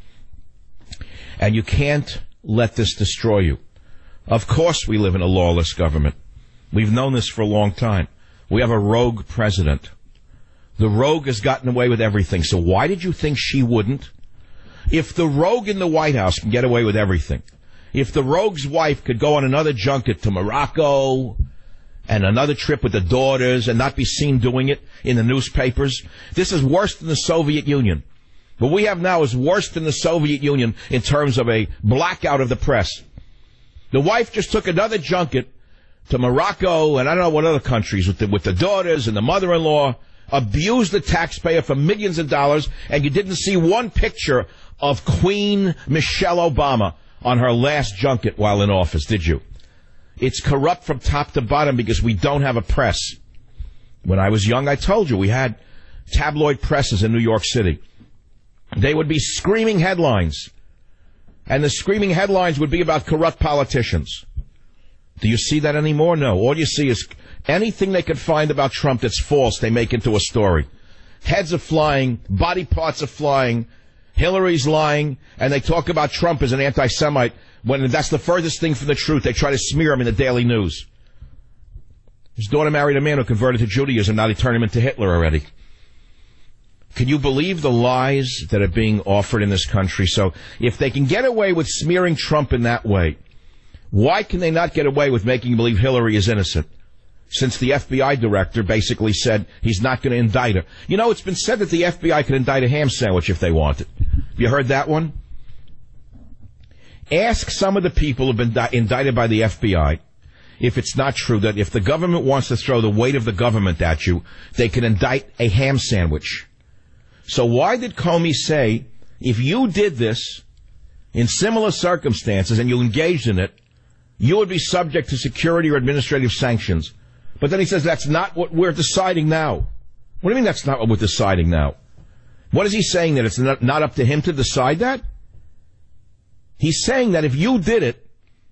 and you can't let this destroy you. Of course we live in a lawless government. We've known this for a long time. We have a rogue president. The rogue has gotten away with everything. So why did you think she wouldn't? If the rogue in the White House can get away with everything, if the rogue's wife could go on another junket to Morocco and another trip with the daughters and not be seen doing it in the newspapers, this is worse than the Soviet Union. What we have now is worse than the Soviet Union in terms of a blackout of the press. The wife just took another junket to Morocco and I don't know what other countries with the daughters and the mother-in-law, abused the taxpayer for millions of dollars, and you didn't see one picture of Queen Michelle Obama on her last junket while in office, did you? It's corrupt from top to bottom because we don't have a press. When I was young, I told you, we had tabloid presses in New York City. They would be screaming headlines, and the screaming headlines would be about corrupt politicians. Do you see that anymore? No. All you see is Anything they can find about Trump that's false, they make into a story. Heads are flying, body parts are flying, Hillary's lying, and they talk about Trump as an anti-Semite when that's the furthest thing from the truth. They try to smear him in the Daily News. His daughter married a man who converted to Judaism. Now they turn him into Hitler already. Can you believe the lies that are being offered in this country? So if they can get away with smearing Trump in that way, why can they not get away with making you believe Hillary is innocent? Since the FBI director basically said he's not going to indict her. You know, it's been said that the FBI could indict a ham sandwich if they wanted. You heard that one? Ask some of the people who have been indicted by the FBI if it's not true that if the government wants to throw the weight of the government at you, they can indict a ham sandwich. So why did Comey say, if you did this in similar circumstances and you engaged in it, you would be subject to security or administrative sanctions? But then he says that's not what we're deciding now. What do you mean that's not what we're deciding now? What is he saying, that it's not up to him to decide that? He's saying that if you did it,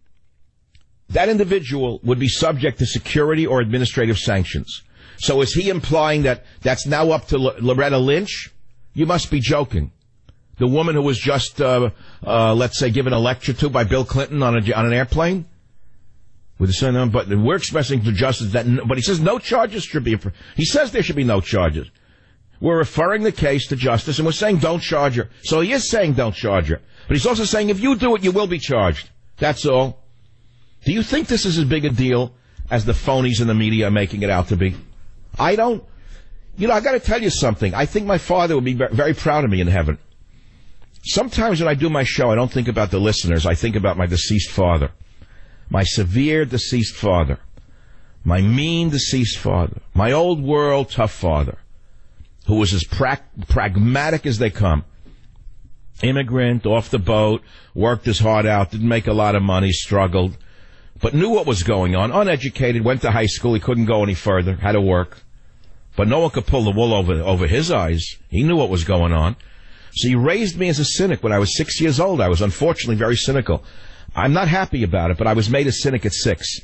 that individual would be subject to security or administrative sanctions. So is he implying that that's now up to Loretta Lynch? You must be joking. The woman who was just, let's say, given a lecture to by Bill Clinton on an airplane? With the son, but we're expressing to justice that, but he says no charges should be, he says there should be no charges. We're referring the case to justice and we're saying don't charge her. So he is saying don't charge her. But he's also saying if you do it, you will be charged. That's all. Do you think this is as big a deal as the phonies in the media are making it out to be? I don't. You know, I got to tell you something. I think my father would be very proud of me in heaven. Sometimes when I do my show, I don't think about the listeners. I think about my deceased father. My severe deceased father. My mean deceased father. My old world tough father. Who was as pragmatic as they come. Immigrant, off the boat, worked his heart out, didn't make a lot of money, struggled, but knew what was going on. Uneducated, went to high school, he couldn't go any further, had to work. But no one could pull the wool over his eyes. He knew what was going on. So he raised me as a cynic when I was 6 years old. I was unfortunately very cynical. I'm not happy about it, but I was made a cynic at 6.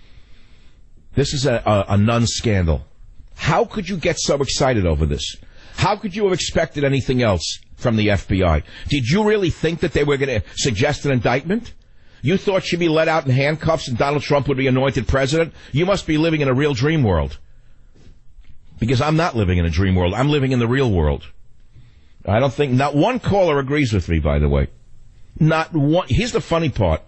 This is a nun scandal. How could you get so excited over this? How could you have expected anything else from the FBI? Did you really think that they were going to suggest an indictment? You thought she'd be let out in handcuffs and Donald Trump would be anointed president? You must be living in a real dream world. Because I'm not living in a dream world. I'm living in the real world. I don't think, not one caller agrees with me, by the way. Not one. Here's the funny part.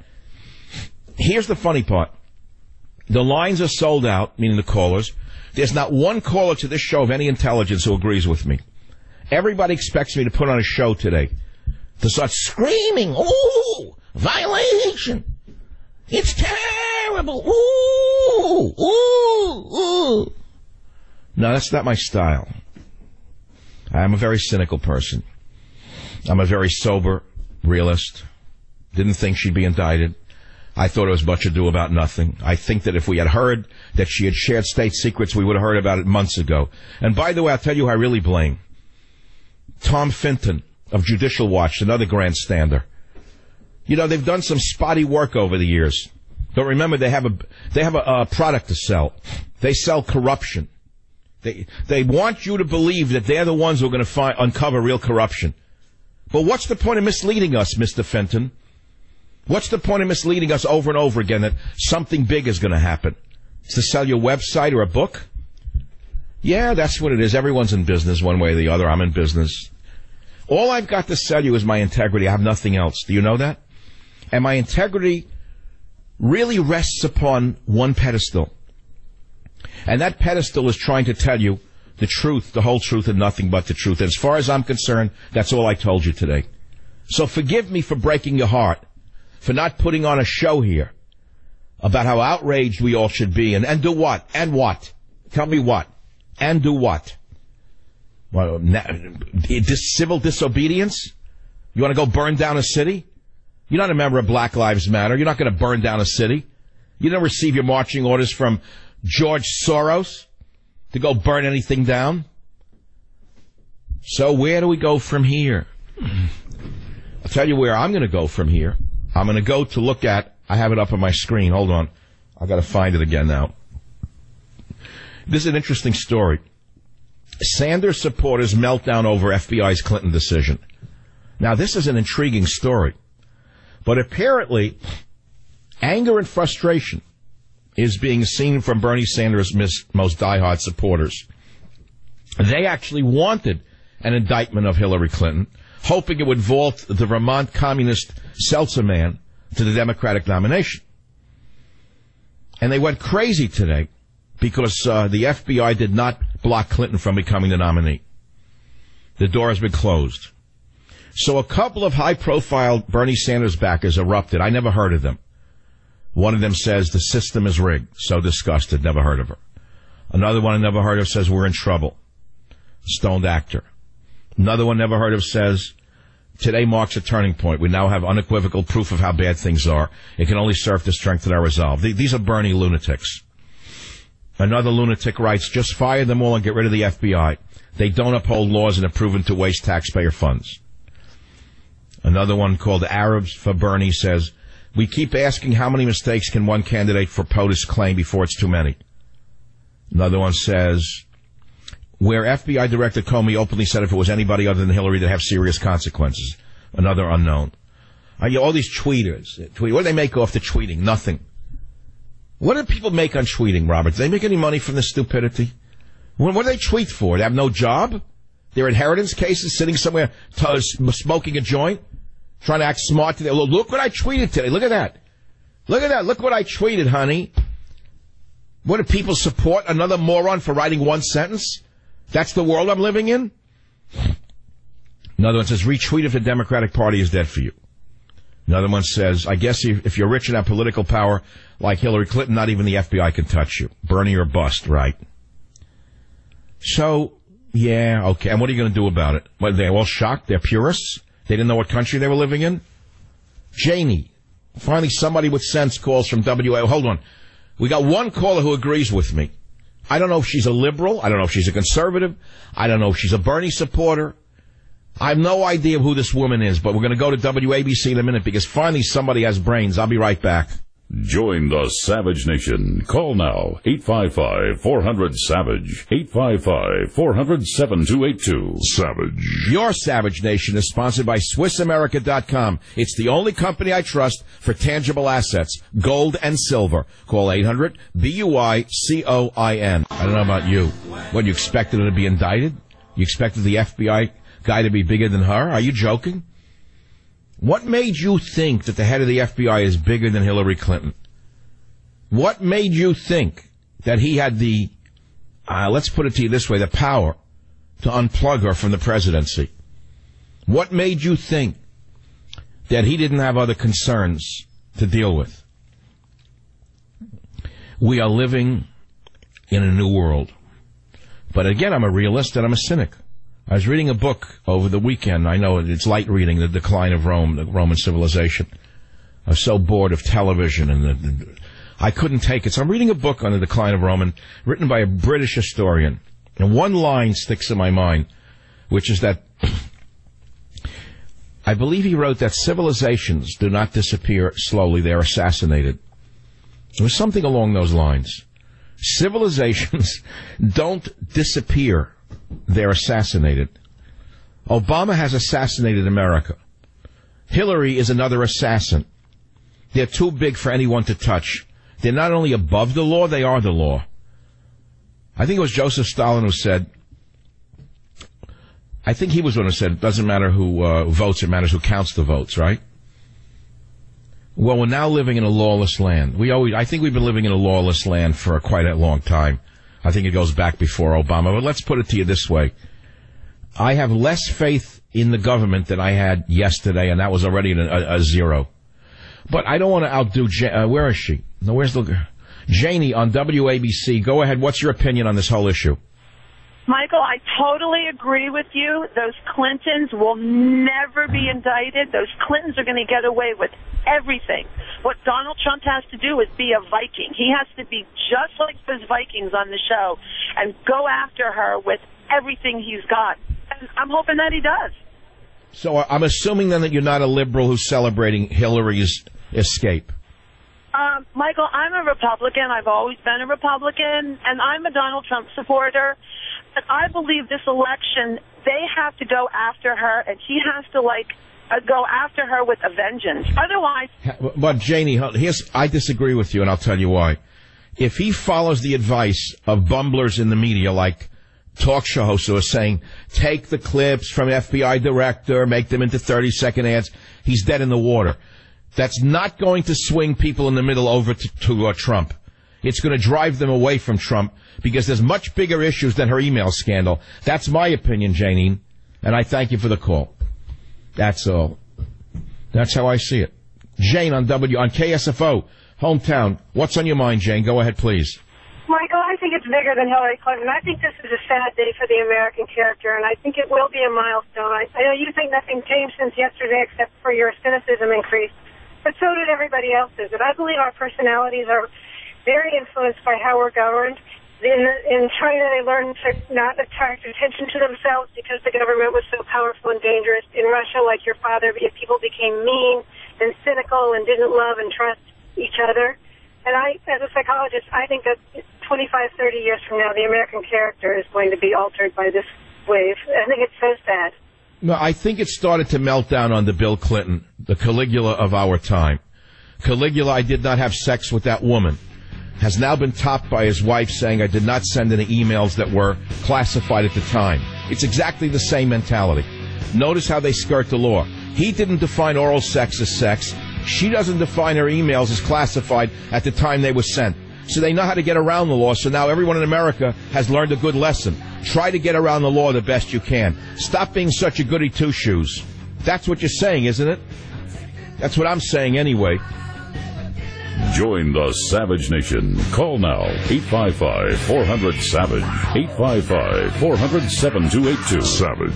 The lines are sold out, meaning the callers. There's not one caller to this show of any intelligence who agrees with me. Everybody expects me to put on a show today to start screaming, ooh, violation. It's terrible. Ooh, ooh, ooh. No, that's not my style. I am a very cynical person. I'm a very sober realist. Didn't think she'd be indicted. I thought it was much ado about nothing. I think that if we had heard that she had shared state secrets, we would have heard about it months ago. And by the way, I'll tell you who I really blame. Tom Fenton of Judicial Watch, another grandstander. You know, they've done some spotty work over the years. But remember, they have a product to sell. They sell corruption. They want you to believe that they're the ones who are going to uncover real corruption. But what's the point of misleading us, Mr. Fenton? What's the point of misleading us over and over again that something big is going to happen? It's to sell your website or a book? Yeah, that's what it is. Everyone's in business one way or the other. I'm in business. All I've got to sell you is my integrity. I have nothing else. Do you know that? And my integrity really rests upon one pedestal. And that pedestal is trying to tell you the truth, the whole truth, and nothing but the truth. And as far as I'm concerned, that's all I told you today. So forgive me for breaking your heart, for not putting on a show here about how outraged we all should be. And do what? And what? Tell me what? And do what? Well, civil disobedience? You want to go burn down a city? You're not a member of Black Lives Matter. You're not going to burn down a city. You don't receive your marching orders from George Soros to go burn anything down. So where do we go from here? I'll tell you where I'm going to go from here. I'm going to go to look at, I have it up on my screen. Hold on. I've got to find it again now. This is an interesting story. Sanders supporters meltdown over FBI's Clinton decision. Now, this is an intriguing story. But apparently, anger and frustration is being seen from Bernie Sanders' most diehard supporters. They actually wanted an indictment of Hillary Clinton, hoping it would vault the Vermont communist Seltzer man to the Democratic nomination. And they went crazy today because the FBI did not block Clinton from becoming the nominee. The door has been closed. So a couple of high-profile Bernie Sanders backers erupted. I never heard of them. One of them says the system is rigged. So disgusted, never heard of her. Another one I never heard of says we're in trouble. Stoned actor. Another one never heard of says today marks a turning point. We now have unequivocal proof of how bad things are. It can only serve to strengthen our resolve. These are Bernie lunatics. Another lunatic writes, just fire them all and get rid of the FBI. They don't uphold laws and are proven to waste taxpayer funds. Another one called Arabs for Bernie says, we keep asking how many mistakes can one candidate for POTUS claim before it's too many. Another one says, where FBI Director Comey openly said if it was anybody other than Hillary, they'd have serious consequences. Another unknown. All these tweeters. What do they make off the tweeting? Nothing. What do people make on tweeting, Robert? Do they make any money from this stupidity? What do they tweet for? They have no job? Their inheritance cases sitting somewhere smoking a joint? Trying to act smart today? Look what I tweeted today. Look at that. Look at that. Look what I tweeted, honey. What do people support? Another moron for writing one sentence? That's the world I'm living in? Another one says, retweet if the Democratic Party is dead for you. Another one says, I guess if you're rich and have political power like Hillary Clinton, not even the FBI can touch you. Bernie or bust, right? So, yeah, okay. And what are you going to do about it? What, they're all shocked? They're purists? They didn't know what country they were living in? Janie. Finally, somebody with sense calls from WA. Hold on. We got one caller who agrees with me. I don't know if she's a liberal. I don't know if she's a conservative. I don't know if she's a Bernie supporter. I have no idea who this woman is, but we're going to go to WABC in a minute because finally somebody has brains. I'll be right back. Join the Savage Nation. Call now, 855-400-SAVAGE, 855-400-7282. Savage. Your Savage Nation is sponsored by SwissAmerica.com. It's the only company I trust for tangible assets, gold and silver. Call 800-BUI-COIN. I don't know about you. What, you expected her to be indicted? You expected the FBI guy to be bigger than her? Are you joking? What made you think that the head of the FBI is bigger than Hillary Clinton? What made you think that he had the, let's put it to you this way, the power to unplug her from the presidency? What made you think that he didn't have other concerns to deal with? We are living in a new world. But again, I'm a realist and I'm a cynic. I was reading a book over the weekend. I know it's light reading, The Decline of Rome, the Roman civilization. I was so bored of television and I couldn't take it. So I'm reading a book on the decline of Rome written by a British historian. And one line sticks in my mind, which is that I believe he wrote that civilizations do not disappear slowly, they're assassinated. It was something along those lines. Civilizations don't disappear. They're assassinated. Obama has assassinated America. Hillary is another assassin. They're too big for anyone to touch. They're not only above the law, they are the law. I think it was Joseph Stalin who said, I think he was the one who said, it doesn't matter who votes, it matters who counts the votes, right? Well, we're now living in a lawless land. I think we've been living in a lawless land for quite a long time. I think it goes back before Obama. But let's put it to you this way. I have less faith in the government than I had yesterday, and that was already a zero. But I don't want to outdo... where is she? No, where's the... Janie on WABC. Go ahead. What's your opinion on this whole issue? Michael, I totally agree with you. Those Clintons will never be indicted. Those Clintons are going to get away with everything. What Donald Trump has to do is be a Viking. He has to be just like those Vikings on the show and go after her with everything he's got. And I'm hoping that he does. So I'm assuming then that you're not a liberal who's celebrating Hillary's escape. Michael, I'm a Republican. I've always been a Republican, and I'm a Donald Trump supporter. But I believe this election, they have to go after her, and she has to, go after her with a vengeance. Otherwise... But, Janie, I disagree with you, and I'll tell you why. If he follows the advice of bumblers in the media, like talk show hosts who are saying, take the clips from FBI director, make them into 30-second ads, he's dead in the water. That's not going to swing people in the middle over to Trump. It's going to drive them away from Trump because there's much bigger issues than her email scandal. That's my opinion, Janine, and I thank you for the call. That's all. That's how I see it. Jane on KSFO, hometown. What's on your mind, Jane? Go ahead, please. Michael, I think it's bigger than Hillary Clinton. I think this is a sad day for the American character, and I think it will be a milestone. I know you think nothing changed since yesterday except for your cynicism increase, but so did everybody else's. And I believe our personalities are very influenced by how we're governed. In China, they learned to not attract attention to themselves because the government was so powerful and dangerous. In Russia, like your father, people became mean and cynical and didn't love and trust each other. And I, as a psychologist, I think that 25, 30 years from now, the American character is going to be altered by this wave. I think it's so sad. No, I think it started to melt down under Bill Clinton, the Caligula of our time. Caligula, I did not have sex with that woman, has now been topped by his wife saying, I did not send any emails that were classified at the time. It's exactly the same mentality. Notice how they skirt the law. He didn't define oral sex as sex. She doesn't define her emails as classified at the time they were sent. So they know how to get around the law. So now everyone in America has learned a good lesson. Try to get around the law the best you can. Stop being such a goody two-shoes. That's what you're saying, isn't it? That's what I'm saying anyway. Join the Savage Nation. Call now, 855-400-SAVAGE. 855-400-7282. Savage.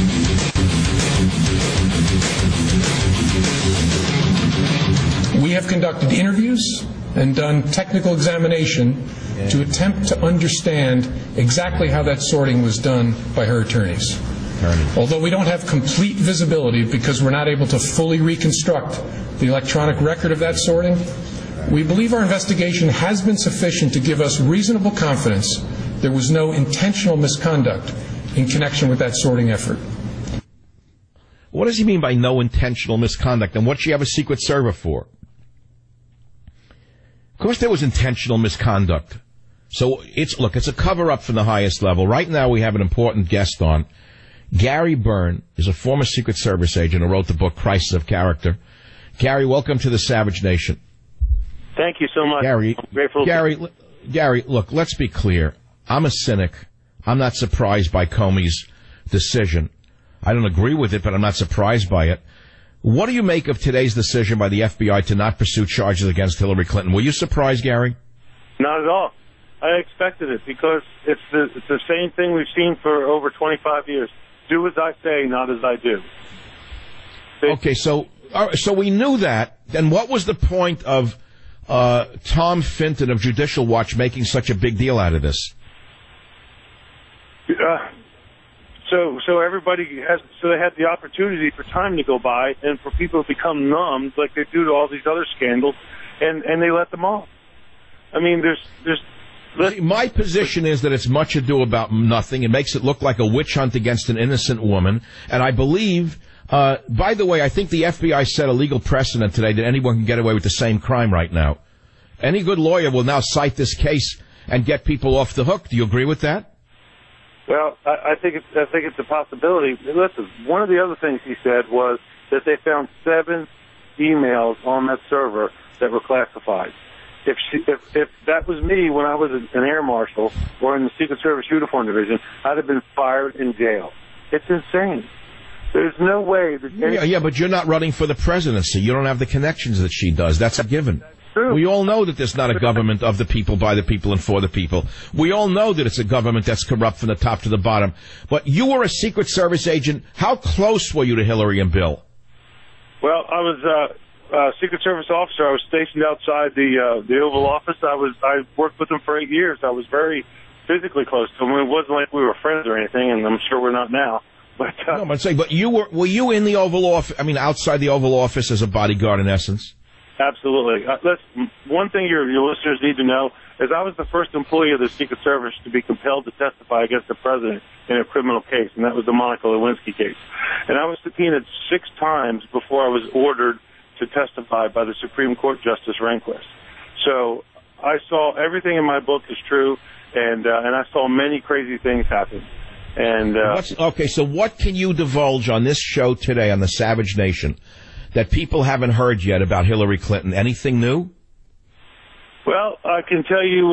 We have conducted interviews and done technical examination to attempt to understand exactly how that sorting was done by her attorneys. Although we don't have complete visibility because we're not able to fully reconstruct the electronic record of that sorting, we believe our investigation has been sufficient to give us reasonable confidence there was no intentional misconduct in connection with that sorting effort. What does he mean by no intentional misconduct? And what'd she have a secret server for? Of course there was intentional misconduct. So it's a cover-up from the highest level. Right now we have an important guest on. Gary Byrne is a former Secret Service agent who wrote the book Crisis of Character. Gary, welcome to the Savage Nation. Thank you so much. Gary, I'm grateful. Gary, look, let's be clear. I'm a cynic. I'm not surprised by Comey's decision. I don't agree with it, but I'm not surprised by it. What do you make of today's decision by the FBI to not pursue charges against Hillary Clinton? Were you surprised, Gary? Not at all. I expected it because it's the same thing we've seen for over 25 years. Do as I say, not as I do. Okay, so we knew that. Then what was the point of Tom Fenton of Judicial Watch making such a big deal out of this? So everybody they had the opportunity for time to go by and for people to become numbed like they do to all these other scandals, and they let them off. I mean, my position is that it's much ado about nothing. It makes it look like a witch hunt against an innocent woman. And I believe, by the way, I think the FBI set a legal precedent today that anyone can get away with the same crime right now. Any good lawyer will now cite this case and get people off the hook. Do you agree with that? Well, I think it's a possibility. Listen, one of the other things he said was that they found 7 emails on that server that were classified. If that was me when I was an air marshal or in the Secret Service uniform division, I'd have been fired in jail. It's insane. There's no way that... Yeah, but you're not running for the presidency. You don't have the connections that she does. That's a given. True. We all know that there's not a government of the people, by the people, and for the people. We all know that it's a government that's corrupt from the top to the bottom. But you were a Secret Service agent. How close were you to Hillary and Bill? Well, I was a Secret Service officer. I was stationed outside the Oval Office. I worked with them for 8 years. I was very physically close to them. It wasn't like we were friends or anything, and I'm sure we're not now. But no, I'm saying, but were you in the Oval Office? I mean, outside the Oval Office as a bodyguard, in essence? Absolutely. One thing your listeners need to know is I was the first employee of the Secret Service to be compelled to testify against the president in a criminal case, and that was the Monica Lewinsky case. And I was subpoenaed 6 times before I was ordered to testify by the Supreme Court Justice Rehnquist. So I saw everything in my book is true, and I saw many crazy things happen. And okay, so what can you divulge on this show today on the Savage Nation that people haven't heard yet about Hillary Clinton? Anything new? Well, I can tell you.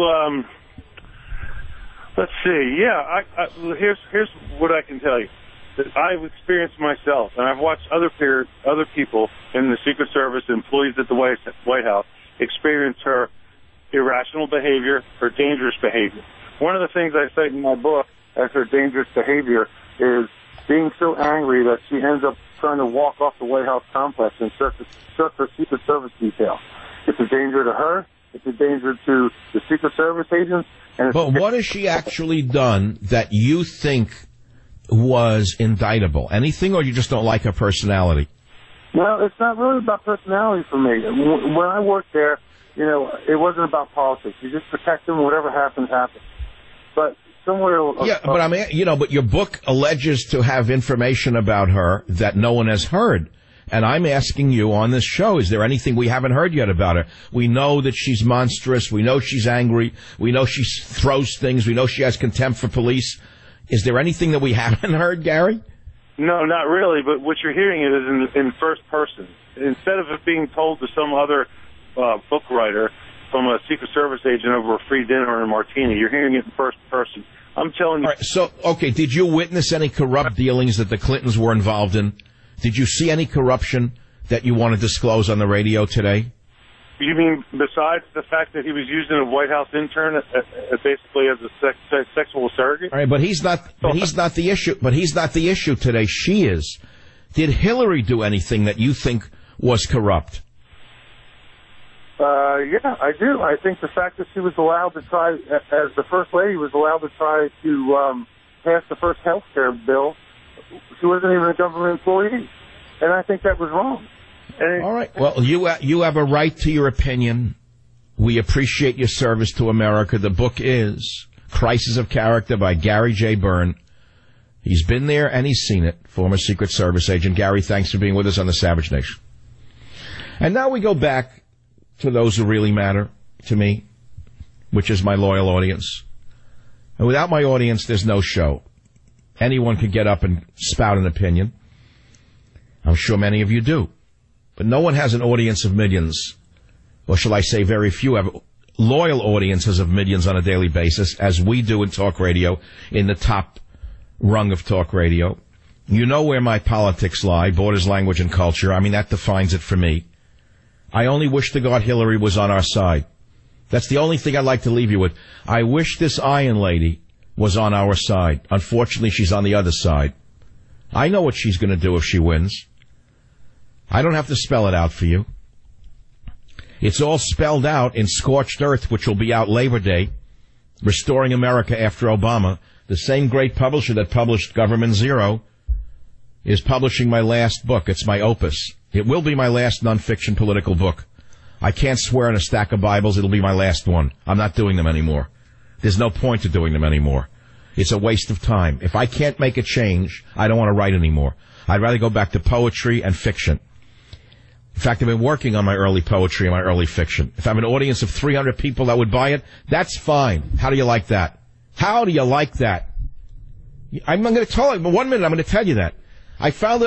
Let's see. Yeah, here's what I can tell you. That I've experienced myself, and I've watched other people in the Secret Service, employees at the White House, experience her irrational behavior, her dangerous behavior. One of the things I cite in my book as her dangerous behavior is being so angry that she ends up trying to walk off the White House complex and shut her Secret Service detail. It's a danger to her. It's a danger to the Secret Service agents. But what has she actually done that you think was indictable? Anything, or you just don't like her personality? Well, it's not really about personality for me. When I worked there, it wasn't about politics. You just protect them. Whatever happens, happens. But somewhere... but your book alleges to have information about her that no one has heard. And I'm asking you on this show, is there anything we haven't heard yet about her? We know that she's monstrous. We know she's angry. We know she throws things. We know she has contempt for police. Is there anything that we haven't heard, Gary? No, not really. But what you're hearing is in first person. Instead of it being told to some other book writer from a Secret Service agent over a free dinner and a martini, you're hearing it in first person. I'm telling you. All right, did you witness any corrupt dealings that the Clintons were involved in? Did you see any corruption that you want to disclose on the radio today? You mean besides the fact that he was using a White House intern basically as a sexual surrogate? All right, but he's not the issue. But he's not the issue today. She is. Did Hillary do anything that you think was corrupt? Yeah, I do. I think the fact that she was allowed to try, as the First Lady was allowed to try to pass the first health care bill, she wasn't even a government employee. And I think that was wrong. All right. Well, you have a right to your opinion. We appreciate your service to America. The book is Crisis of Character by Gary J. Byrne. He's been there and he's seen it. Former Secret Service agent. Gary, thanks for being with us on the Savage Nation. And now we go back to those who really matter to me, which is my loyal audience. And without my audience, there's no show. Anyone could get up and spout an opinion. I'm sure many of you do. But no one has an audience of millions, or shall I say very few have loyal audiences of millions on a daily basis, as we do in talk radio, in the top rung of talk radio. You know where my politics lie, borders, language, and culture. I mean, that defines it for me. I only wish to God Hillary was on our side. That's the only thing I'd like to leave you with. I wish this Iron Lady was on our side. Unfortunately, she's on the other side. I know what she's going to do if she wins. I don't have to spell it out for you. It's all spelled out in Scorched Earth, which will be out Labor Day, Restoring America After Obama. The same great publisher that published Government Zero is publishing my last book. It's my opus. It will be my last nonfiction political book. I can't swear on a stack of Bibles it'll be my last one. I'm not doing them anymore. There's no point to doing them anymore. It's a waste of time. If I can't make a change, I don't want to write anymore. I'd rather go back to poetry and fiction. In fact, I've been working on my early poetry and my early fiction. If I have an audience of 300 people that would buy it, that's fine. How do you like that? How do you like that? I'm going to tell you, but 1 minute I'm going to tell you that. I found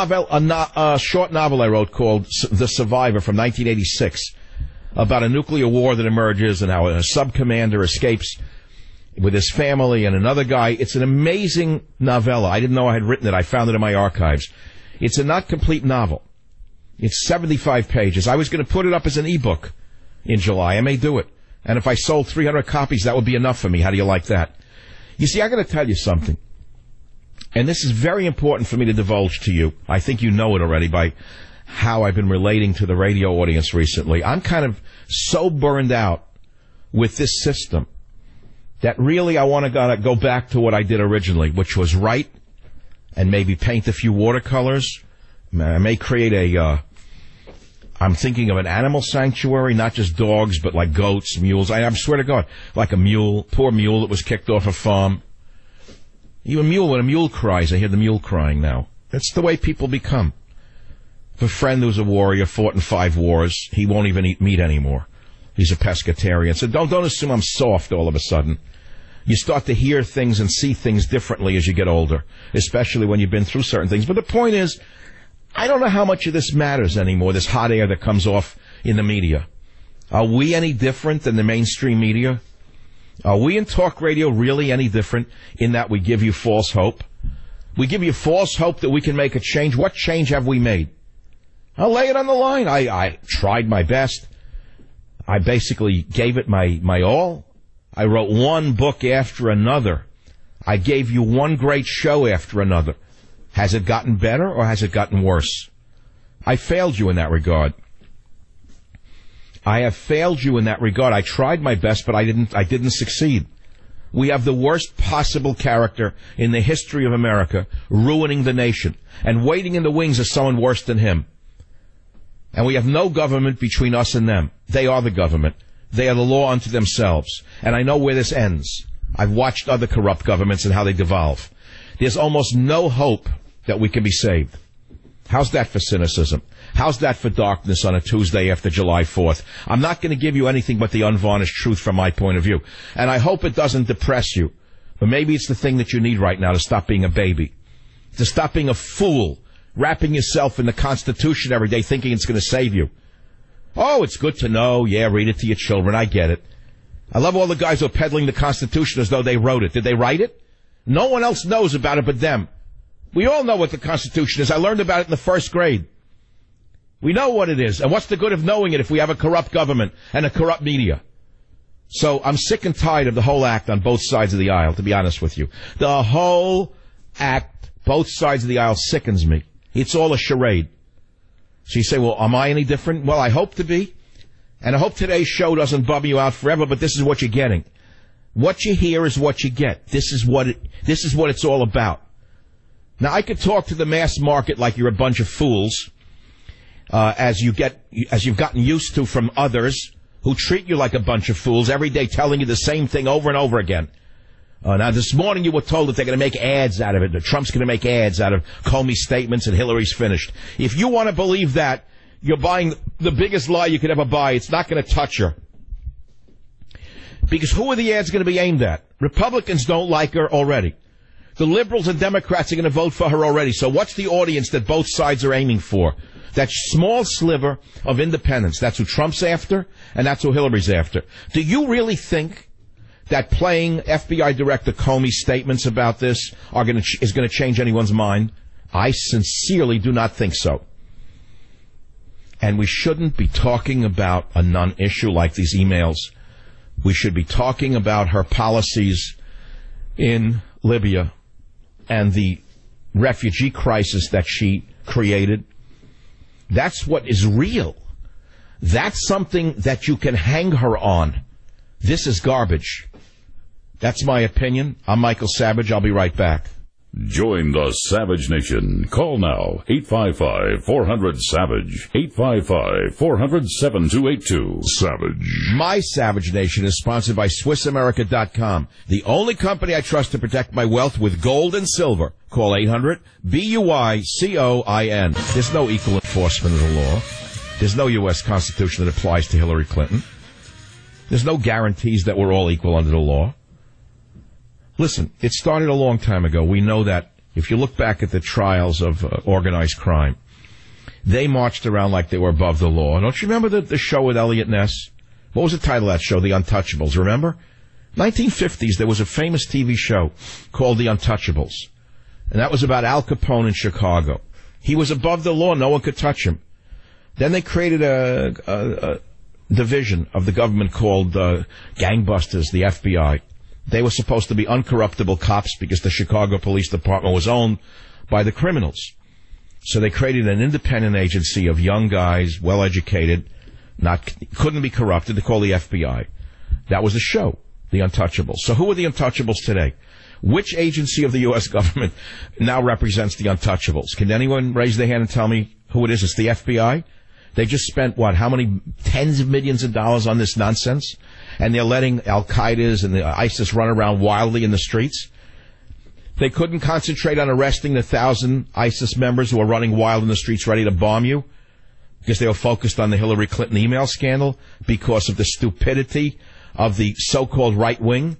a short novel I wrote called The Survivor from 1986 about a nuclear war that emerges and how a sub-commander escapes with his family and another guy. It's an amazing novella. I didn't know I had written it. I found it in my archives. It's a not complete novel. It's 75 pages. I was going to put it up as an ebook in July. I may do it. And if I sold 300 copies, that would be enough for me. How do you like that? You see, I got to tell you something. And this is very important for me to divulge to you. I think you know it already by how I've been relating to the radio audience recently. I'm kind of so burned out with this system that really I want to go back to what I did originally, which was write and maybe paint a few watercolors. I may create I'm thinking of an animal sanctuary, not just dogs, but like goats, mules. I swear to God, like a mule, poor mule that was kicked off a farm. Even mule, when a mule cries, I hear the mule crying now. That's the way people become. I have a friend who's a warrior, fought in 5 wars. He won't even eat meat anymore. He's a pescatarian. So don't assume I'm soft all of a sudden. You start to hear things and see things differently as you get older, especially when you've been through certain things. But the point is, I don't know how much of this matters anymore, this hot air that comes off in the media. Are we any different than the mainstream media? Are we in talk radio really any different in that we give you false hope? We give you false hope that we can make a change. What change have we made? I'll lay it on the line. I tried my best. I basically gave it my all. I wrote one book after another. I gave you one great show after another. Has it gotten better or has it gotten worse? I failed you in that regard. I have failed you in that regard. I tried my best, but I didn't succeed. We have the worst possible character in the history of America ruining the nation, and waiting in the wings is someone worse than him. And we have no government between us and them. They are the government. They are the law unto themselves. And I know where this ends. I've watched other corrupt governments and how they devolve. There's almost no hope that we can be saved. How's that for cynicism? How's that for darkness on a Tuesday after July 4th? I'm not going to give you anything but the unvarnished truth from my point of view. And I hope it doesn't depress you. But maybe it's the thing that you need right now to stop being a baby. To stop being a fool, wrapping yourself in the Constitution every day thinking it's going to save you. Oh, it's good to know. Yeah, read it to your children. I get it. I love all the guys who are peddling the Constitution as though they wrote it. Did they write it? No one else knows about it but them. We all know what the Constitution is. I learned about it in the 1st grade. We know what it is. And what's the good of knowing it if we have a corrupt government and a corrupt media? So I'm sick and tired of the whole act on both sides of the aisle, to be honest with you. The whole act, both sides of the aisle, sickens me. It's all a charade. So you say, well, am I any different? Well, I hope to be. And I hope today's show doesn't bum you out forever, but this is what you're getting. What you hear is what you get. This is what it's all about. Now, I could talk to the mass market like you're a bunch of fools, as you've gotten used to from others who treat you like a bunch of fools every day, telling you the same thing over and over again. Now, this morning you were told that they're going to make ads out of it, that Trump's going to make ads out of Comey's statements and Hillary's finished. If you want to believe that, you're buying the biggest lie you could ever buy. It's not going to touch her. Because who are the ads going to be aimed at? Republicans don't like her already. The liberals and Democrats are going to vote for her already. So what's the audience that both sides are aiming for? That small sliver of independents. That's who Trump's after, and that's who Hillary's after. Do you really think that playing FBI Director Comey's statements about this is going to change anyone's mind? I sincerely do not think so. And we shouldn't be talking about a non-issue like these emails. We should be talking about her policies in Libya and the refugee crisis that she created. That's what is real. That's something that you can hang her on. This is garbage. That's my opinion. I'm Michael Savage. I'll be right back. Join the Savage Nation. Call now, 855-400-SAVAGE, 855-400-7282. Savage. My Savage Nation is sponsored by SwissAmerica.com, the only company I trust to protect my wealth with gold and silver. Call 800-BUICOIN. There's no equal enforcement of the law. There's no U.S. Constitution that applies to Hillary Clinton. There's no guarantees that we're all equal under the law. Listen, it started a long time ago. We know that if you look back at the trials of organized crime, they marched around like they were above the law. Don't you remember the show with Elliot Ness? What was the title of that show? The Untouchables, remember? 1950s, there was a famous TV show called The Untouchables. And that was about Al Capone in Chicago. He was above the law. No one could touch him. Then they created a division of the government called Gangbusters, the FBI. They were supposed to be uncorruptible cops because the Chicago Police Department was owned by the criminals. So they created an independent agency of young guys, well-educated, couldn't be corrupted. They called the FBI. That was the show, The Untouchables. So who are the Untouchables today? Which agency of the U.S. government now represents the Untouchables? Can anyone raise their hand and tell me who it is? It's the FBI? They just spent, how many tens of millions of dollars on this nonsense? And they're letting Al-Qaeda's and the ISIS run around wildly in the streets? They couldn't concentrate on arresting the 1,000 ISIS members who are running wild in the streets ready to bomb you because they were focused on the Hillary Clinton email scandal because of the stupidity of the so-called right wing.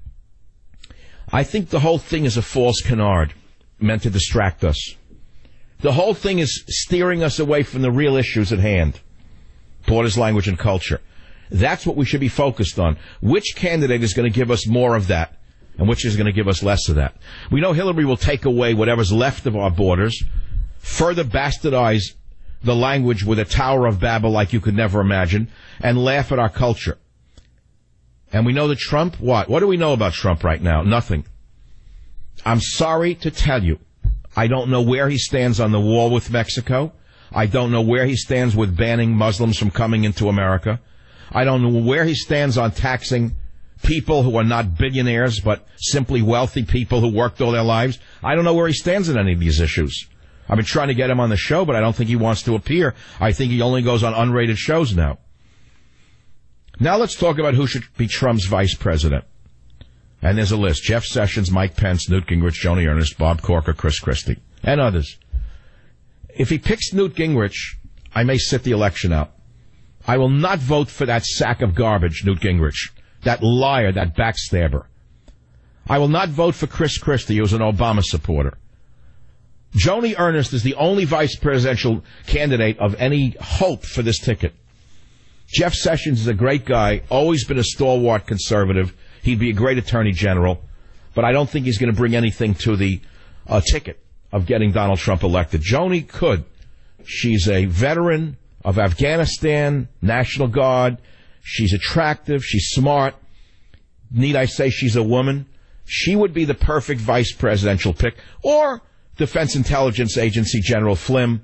I think the whole thing is a false canard meant to distract us. The whole thing is steering us away from the real issues at hand. Borders, language, and culture. That's what we should be focused on. Which candidate is going to give us more of that, and which is going to give us less of that? We know Hillary will take away whatever's left of our borders, further bastardize the language with a Tower of Babel like you could never imagine, and laugh at our culture. And we know that Trump, what? What do we know about Trump right now? Nothing. I'm sorry to tell you, I don't know where he stands on the wall with Mexico. I don't know where he stands with banning Muslims from coming into America. I don't know where he stands on taxing people who are not billionaires, but simply wealthy people who worked all their lives. I don't know where he stands on any of these issues. I've been trying to get him on the show, but I don't think he wants to appear. I think he only goes on unrated shows now. Now let's talk about who should be Trump's vice president. And there's a list. Jeff Sessions, Mike Pence, Newt Gingrich, Joni Ernst, Bob Corker, Chris Christie, and others. If he picks Newt Gingrich, I may sit the election out. I will not vote for that sack of garbage, Newt Gingrich, that liar, that backstabber. I will not vote for Chris Christie, who's an Obama supporter. Joni Ernst is the only vice presidential candidate of any hope for this ticket. Jeff Sessions is a great guy, always been a stalwart conservative. He'd be a great attorney general, but I don't think he's going to bring anything to the ticket of getting Donald Trump elected. Joni could. She's a veteran of Afghanistan, National Guard. She's attractive. She's smart. Need I say she's a woman? She would be the perfect vice presidential pick. Or Defense Intelligence Agency General Flynn,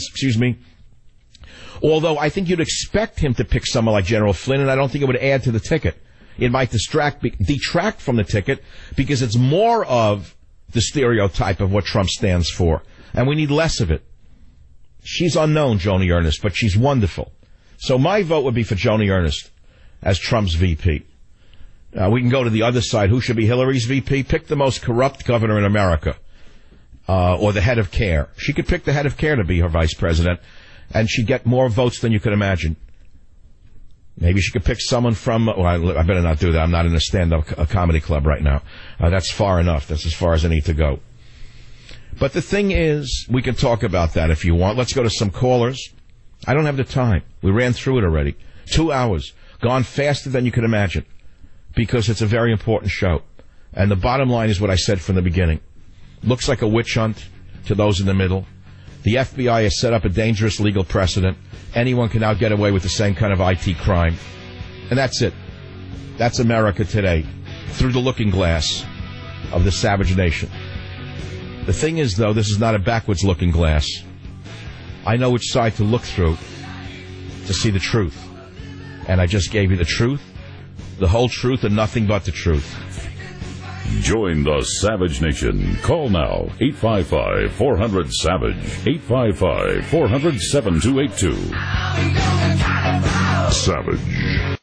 Although I think you'd expect him to pick someone like General Flynn, and I don't think it would add to the ticket. It might detract from the ticket because it's more of the stereotype of what Trump stands for. And we need less of it. She's unknown, Joni Ernst, but she's wonderful. So my vote would be for Joni Ernst as Trump's VP. We can go to the other side. Who should be Hillary's VP? Pick the most corrupt governor in America, or the head of CARE. She could pick the head of CARE to be her vice president, and she'd get more votes than you could imagine. Maybe she could pick someone from, I better not do that. I'm not in a stand-up comedy club right now. That's far enough. That's as far as I need to go. But the thing is, we can talk about that if you want. Let's go to some callers. I don't have the time. We ran through it already. 2 hours. Gone faster than you could imagine. Because it's a very important show. And the bottom line is what I said from the beginning. Looks like a witch hunt to those in the middle. The FBI has set up a dangerous legal precedent. Anyone can now get away with the same kind of IT crime. And that's it. That's America today, through the looking glass of the savage nation. The thing is, though, this is not a backwards-looking glass. I know which side to look through to see the truth. And I just gave you the truth, the whole truth, and nothing but the truth. Join the Savage Nation. Call now, 855-400-SAVAGE, 855-400-7282. Savage.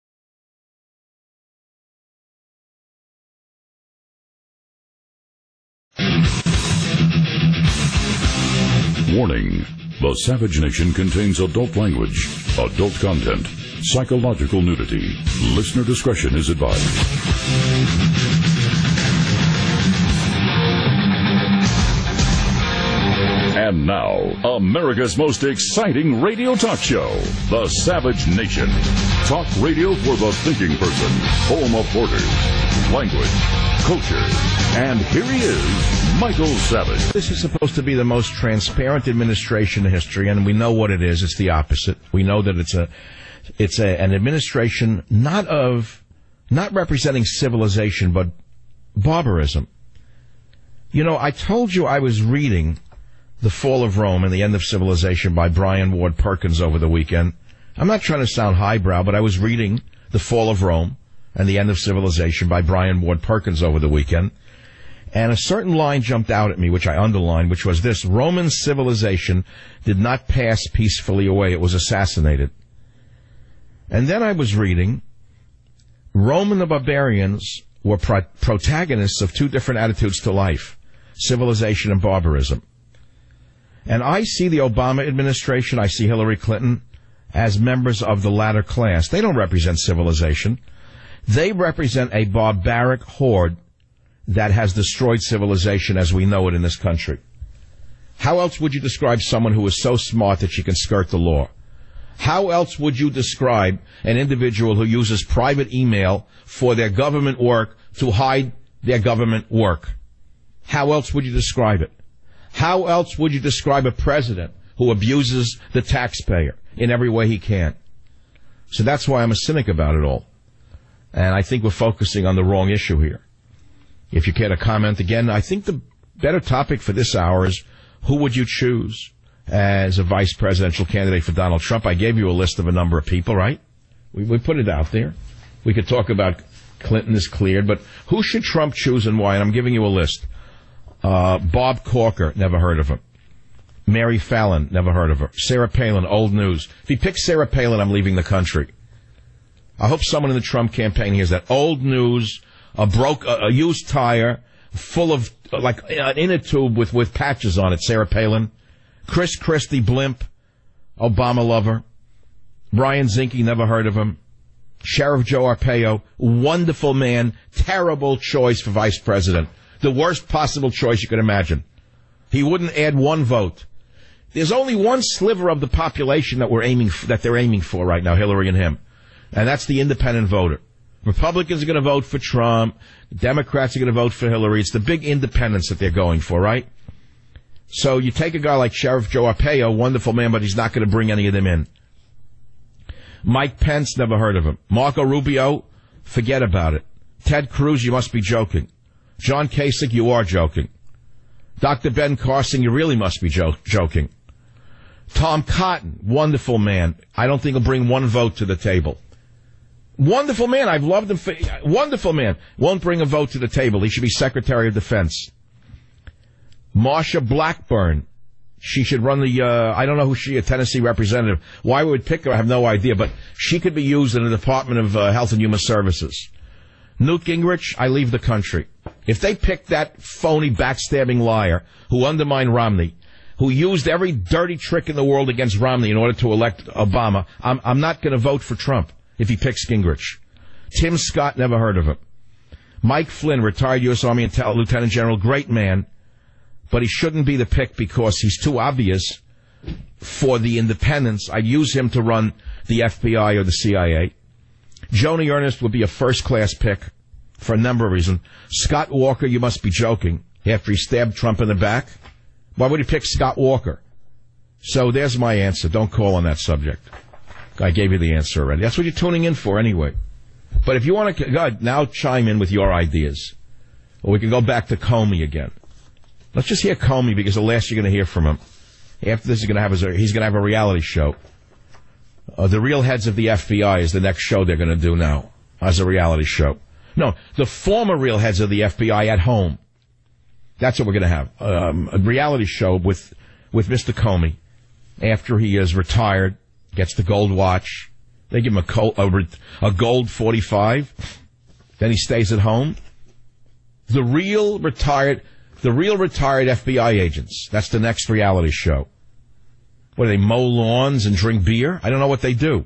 Warning. The Savage Nation contains adult language, adult content, psychological nudity. Listener discretion is advised. And now, America's most exciting radio talk show, The Savage Nation. Talk radio for the thinking person, home of borders, language, culture. And here he is, Michael Savage. This is supposed to be the most transparent administration in history, and we know what it is. It's the opposite. We know that it's an administration not representing civilization, but barbarism. You know, I told you I was reading The Fall of Rome and the End of Civilization by Brian Ward Perkins over the weekend. I'm not trying to sound highbrow, but I was reading The Fall of Rome and the End of Civilization by Brian Ward Perkins over the weekend. And a certain line jumped out at me, which I underlined, which was this: Roman civilization did not pass peacefully away. It was assassinated. And then I was reading, Roman barbarians were protagonists of two different attitudes to life: civilization and barbarism. And I see the Obama administration, I see Hillary Clinton as members of the latter class. They don't represent civilization. They represent a barbaric horde that has destroyed civilization as we know it in this country. How else would you describe someone who is so smart that she can skirt the law? How else would you describe an individual who uses private email for their government work to hide their government work? How else would you describe it? How else would you describe a president who abuses the taxpayer in every way he can? So that's why I'm a cynic about it all. And I think we're focusing on the wrong issue here. If you care to comment again, I think the better topic for this hour is, who would you choose as a vice presidential candidate for Donald Trump? I gave you a list of a number of people, right? We put it out there. We could talk about Clinton is cleared, but who should Trump choose and why? And I'm giving you a list. Bob Corker, never heard of him. Mary Fallon, never heard of her. Sarah Palin, old news. If he picks Sarah Palin, I'm leaving the country. I hope someone in the Trump campaign hears that. Old news, a used tire, full of, like, an inner tube with patches on it. Sarah Palin. Chris Christie, blimp, Obama lover. Brian Zinke, never heard of him. Sheriff Joe Arpaio, wonderful man, terrible choice for vice president. The worst possible choice you could imagine. He wouldn't add one vote. There's only one sliver of the population that they're aiming for right now, Hillary and him. And that's the independent voter. Republicans are going to vote for Trump. Democrats are going to vote for Hillary. It's the big independents that they're going for, right? So you take a guy like Sheriff Joe Arpaio, wonderful man, but he's not going to bring any of them in. Mike Pence, never heard of him. Marco Rubio, forget about it. Ted Cruz, you must be joking. John Kasich, you are joking. Dr. Ben Carson, you really must be joking. Tom Cotton, wonderful man. I don't think he'll bring one vote to the table. Wonderful man. I've loved him. Wonderful man. Won't bring a vote to the table. He should be Secretary of Defense. Marsha Blackburn. She should run I don't know who a Tennessee representative. Why we would pick her, I have no idea, but she could be used in the Department of Health and Human Services. Newt Gingrich, I leave the country. If they pick that phony, backstabbing liar who undermined Romney, who used every dirty trick in the world against Romney in order to elect Obama, I'm not going to vote for Trump if he picks Gingrich. Tim Scott, never heard of him. Mike Flynn, retired U.S. Army Lieutenant General, great man, but he shouldn't be the pick because he's too obvious for the independents. I'd use him to run the FBI or the CIA. Joni Ernest would be a first-class pick for a number of reasons. Scott Walker, you must be joking. After he stabbed Trump in the back, why would he pick Scott Walker? So there's my answer. Don't call on that subject. I gave you the answer already. That's what you're tuning in for anyway. But if you want to now chime in with your ideas, or we can go back to Comey again. Let's just hear Comey because the last you're going to hear from him. After this, he's going to have a reality show. The Real Heads of the FBI is the next show they're going to do now as a reality show. No, the former Real Heads of the FBI at home. That's what we're going to have. A reality show with Mr. Comey after he is retired, gets the gold watch. They give him a gold 45. Then he stays at home. The real retired FBI agents. That's the next reality show. What, do they mow lawns and drink beer? I don't know what they do.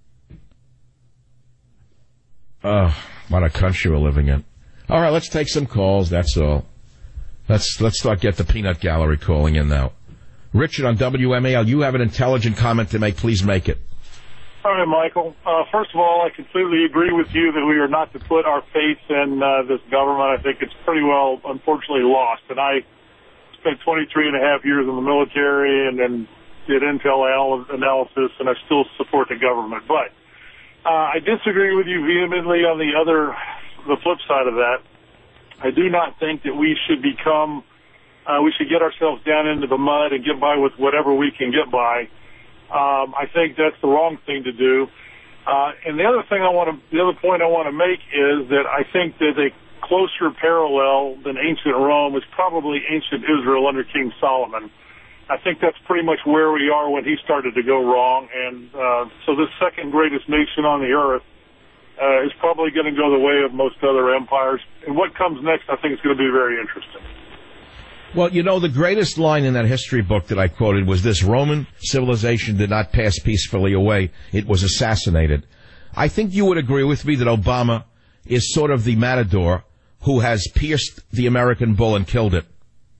What a country we're living in. All right, let's take some calls, that's all. Let's get the peanut gallery calling in now. Richard on WMAL, you have an intelligent comment to make. Please make it. All right, Michael. First of all, I completely agree with you that we are not to put our faith in this government. I think it's pretty well, unfortunately, lost. And I spent 23 and a half years in the military and then did intel analysis, and I still support the government. But I disagree with you vehemently on the flip side of that. I do not think that we should we should get ourselves down into the mud and get by with whatever we can get by. I think that's the wrong thing to do. And the other point I want to make is that I think that a closer parallel than ancient Rome is probably ancient Israel under King Solomon. I think that's pretty much where we are when he started to go wrong. And so this second greatest nation on the earth is probably going to go the way of most other empires. And what comes next, I think, is going to be very interesting. Well, you know, the greatest line in that history book that I quoted was this: Roman civilization did not pass peacefully away. It was assassinated. I think you would agree with me that Obama is sort of the matador who has pierced the American bull and killed it.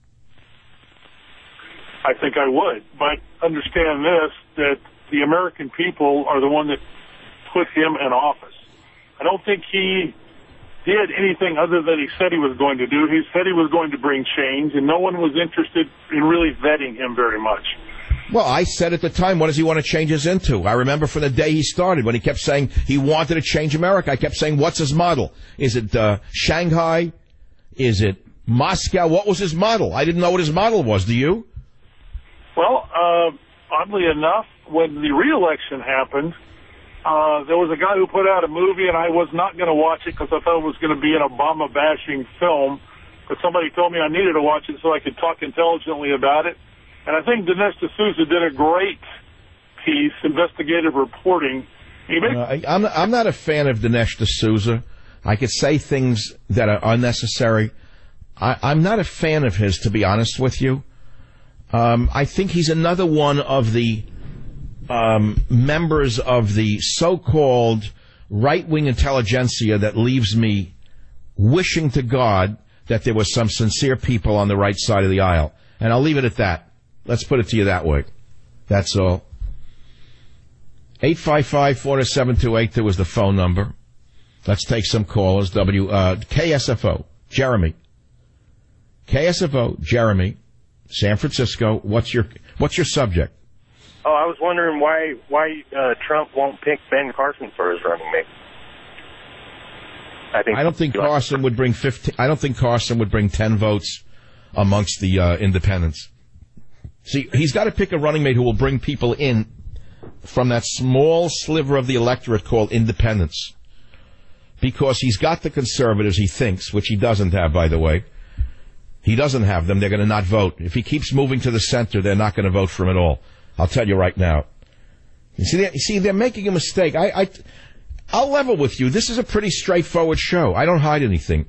I think I would. But understand this, that the American people are the one that put him in office. I don't think he did anything other than he said he was going to do. He said he was going to bring change, and no one was interested in really vetting him very much. Well, I said at the time, what does he want to change us into? I remember from the day he started when he kept saying he wanted to change America. I kept saying, what's his model? Is it Shanghai? Is it Moscow? What was his model? I didn't know what his model was. Do you? Well, oddly enough, when the re-election happened, there was a guy who put out a movie, and I was not going to watch it because I thought it was going to be an Obama-bashing film. But somebody told me I needed to watch it so I could talk intelligently about it. And I think Dinesh D'Souza did a great piece, investigative reporting. I'm not a fan of Dinesh D'Souza. I could say things that are unnecessary. I'm not a fan of his, to be honest with you. I think he's another one of the members of the so-called right-wing intelligentsia that leaves me wishing to God that there was some sincere people on the right side of the aisle. And I'll leave it at that. Let's put it to you that way. That's all. 855-407-2882 is the phone number. Let's take some callers. KSFO, Jeremy. KSFO, Jeremy, San Francisco. What's your subject? Oh, I was wondering why Trump won't pick Ben Carson for his running mate. I don't think Carson would bring 15. I don't think Carson would bring 10 votes amongst the independents. See, he's got to pick a running mate who will bring people in from that small sliver of the electorate called independents. Because he's got the conservatives, he thinks, which he doesn't have, by the way. He doesn't have them. They're going to not vote. If he keeps moving to the center, they're not going to vote for him at all. I'll tell you right now. You see, they're making a mistake. I'll level with you. This is a pretty straightforward show. I don't hide anything.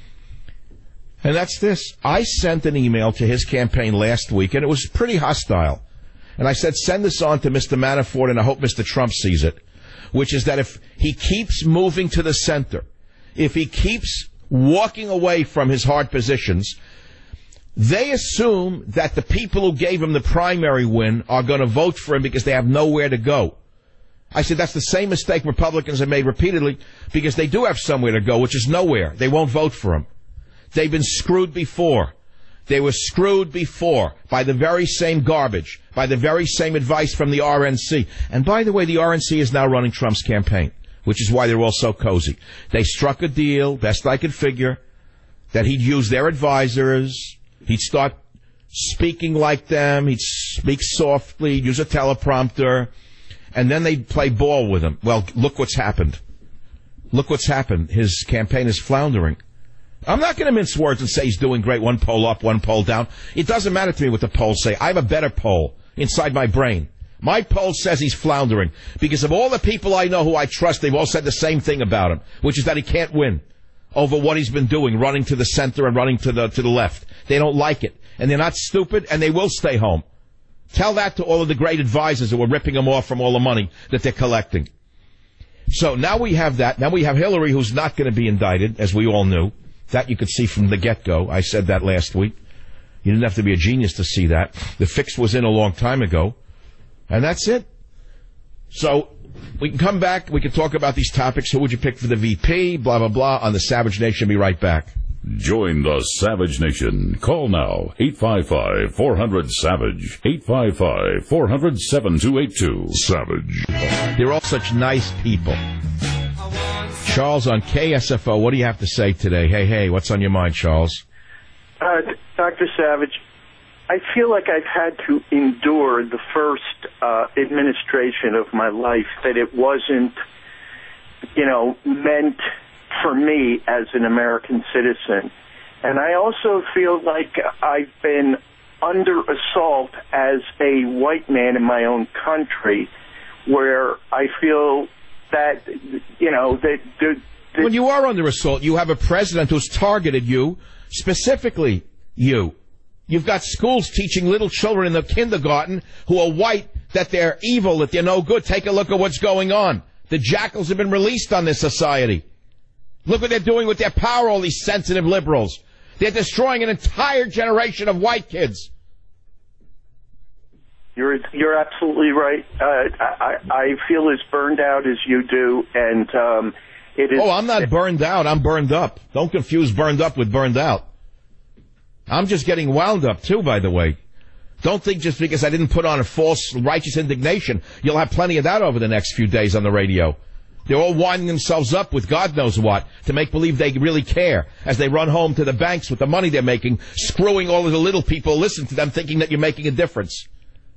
And that's this. I sent an email to his campaign last week, and it was pretty hostile. And I said, send this on to Mr. Manafort, and I hope Mr. Trump sees it. Which is that if he keeps moving to the center, if he keeps walking away from his hard positions, they assume that the people who gave him the primary win are going to vote for him because they have nowhere to go. I said that's the same mistake Republicans have made repeatedly because they do have somewhere to go, which is nowhere. They won't vote for him. They've been screwed before. They were screwed before by the very same garbage, by the very same advice from the RNC. And by the way, the RNC is now running Trump's campaign, which is why they're all so cozy. They struck a deal, best I could figure, that he'd use their advisors. He'd start speaking like them. He'd speak softly, use a teleprompter, and then they'd play ball with him. Well, look what's happened. Look what's happened. His campaign is floundering. I'm not going to mince words and say he's doing great. One poll up, one poll down. It doesn't matter to me what the polls say. I have a better poll inside my brain. My poll says he's floundering because of all the people I know who I trust, they've all said the same thing about him, which is that he can't win over what he's been doing, running to the center and running to the left. They don't like it. And they're not stupid, and they will stay home. Tell that to all of the great advisors who are ripping him off from all the money that they're collecting. So now we have that. Now we have Hillary, who's not going to be indicted, as we all knew. That you could see from the get-go. I said that last week. You didn't have to be a genius to see that. The fix was in a long time ago. And that's it. So we can come back. We can talk about these topics. Who would you pick for the VP? Blah, blah, blah. On the Savage Nation. Be right back. Join the Savage Nation. Call now. 855-400-SAVAGE. 855-400-7282. Savage. They're all such nice people. Charles on KSFO, what do you have to say today? Hey, what's on your mind, Charles? Dr. Savage, I feel like I've had to endure the first administration of my life, that it wasn't, meant for me as an American citizen. And I also feel like I've been under assault as a white man in my own country, where I feel that, When you are under assault, you have a president who's targeted you, specifically you. You've got schools teaching little children in the kindergarten who are white that they're evil, that they're no good. Take a look at what's going on. The jackals have been released on this society. Look what they're doing with their power, all these sensitive liberals. They're destroying an entire generation of white kids. You're absolutely right. I feel as burned out as you do, and it is. Oh, I'm not burned out. I'm burned up. Don't confuse burned up with burned out. I'm just getting wound up, too, by the way. Don't think just because I didn't put on a false righteous indignation, you'll have plenty of that over the next few days on the radio. They're all winding themselves up with God knows what to make believe they really care as they run home to the banks with the money they're making, screwing all of the little people listen to them thinking that you're making a difference.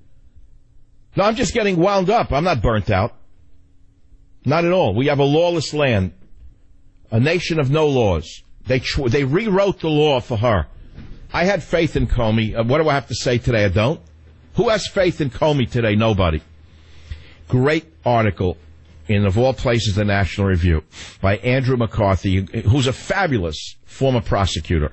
No, I'm just getting wound up. I'm not burnt out. Not at all. We have a lawless land, a nation of no laws. They rewrote the law for her. I had faith in Comey. What do I have to say today? I don't. Who has faith in Comey today? Nobody. Great article in, of all places, the National Review by Andrew McCarthy, who's a fabulous former prosecutor.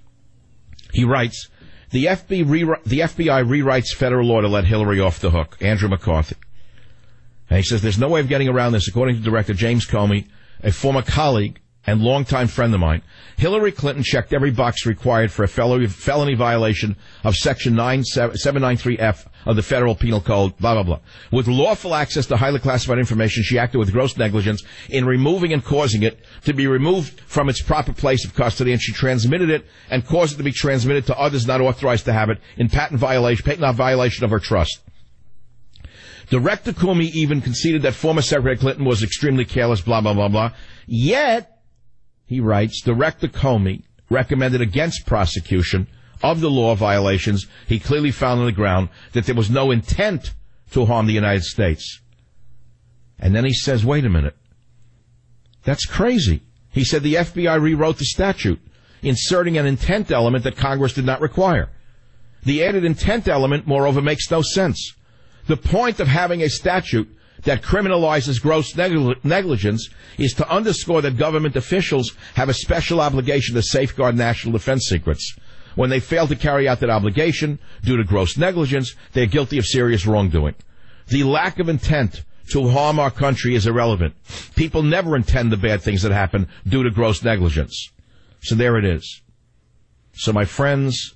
He writes, the FBI rewrites federal law to let Hillary off the hook. Andrew McCarthy. And he says, there's no way of getting around this. According to Director James Comey, a former colleague and longtime friend of mine, Hillary Clinton checked every box required for a felony violation of Section 793F of the Federal Penal Code, blah, blah, blah. With lawful access to highly classified information, she acted with gross negligence in removing and causing it to be removed from its proper place of custody, and she transmitted it and caused it to be transmitted to others not authorized to have it in patent violation of her trust. Director Comey even conceded that former Secretary Clinton was extremely careless, blah, blah, blah, blah. Yet, he writes, Director Comey recommended against prosecution of the law violations. He clearly found on the ground that there was no intent to harm the United States. And then he says, wait a minute. That's crazy. He said the FBI rewrote the statute, inserting an intent element that Congress did not require. The added intent element, moreover, makes no sense. The point of having a statute that criminalizes gross negligence is to underscore that government officials have a special obligation to safeguard national defense secrets. When they fail to carry out that obligation due to gross negligence, they're guilty of serious wrongdoing. The lack of intent to harm our country is irrelevant. People never intend the bad things that happen due to gross negligence. So there it is. So my friends,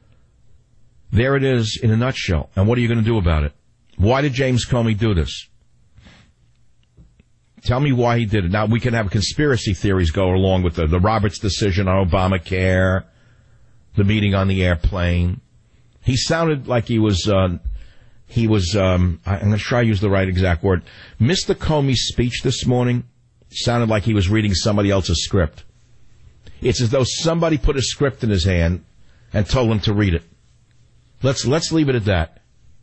there it is in a nutshell. And what are you going to do about it? Why did James Comey do this? Tell me why he did it. Now, we can have conspiracy theories go along with the Roberts decision on Obamacare, the meeting on the airplane. He sounded like he was, I'm going to try to use the right exact word. Mr. Comey's speech this morning sounded like he was reading somebody else's script. It's as though somebody put a script in his hand and told him to read it. Let's leave it at that.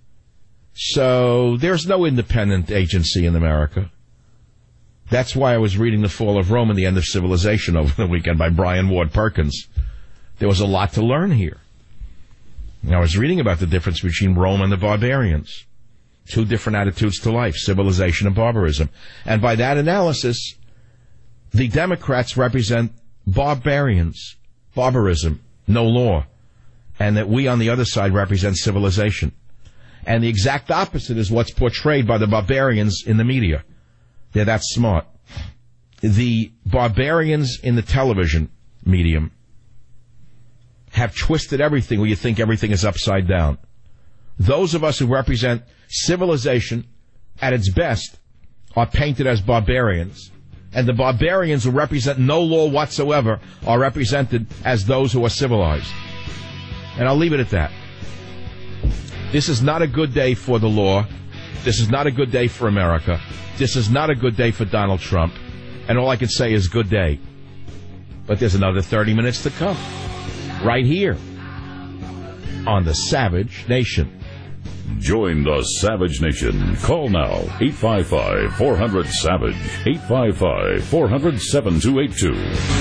So there's no independent agency in America. That's why I was reading The Fall of Rome and the End of Civilization over the weekend by Brian Ward Perkins. There was a lot to learn here. And I was reading about the difference between Rome and the barbarians. Two different attitudes to life, civilization and barbarism. And by that analysis, the Democrats represent barbarians, barbarism, no law. And that we on the other side represent civilization. And the exact opposite is what's portrayed by the barbarians in the media. They're that smart. The barbarians in the television medium have twisted everything where you think everything is upside down. Those of us who represent civilization at its best are painted as barbarians. And the barbarians who represent no law whatsoever are represented as those who are civilized. And I'll leave it at that. This is not a good day for the law. This is not a good day for America. This is not a good day for Donald Trump. And all I can say is good day. But there's another 30 minutes to come. Right here on the Savage Nation. Join the Savage Nation. Call now, 855-400-SAVAGE, 855-400-7282.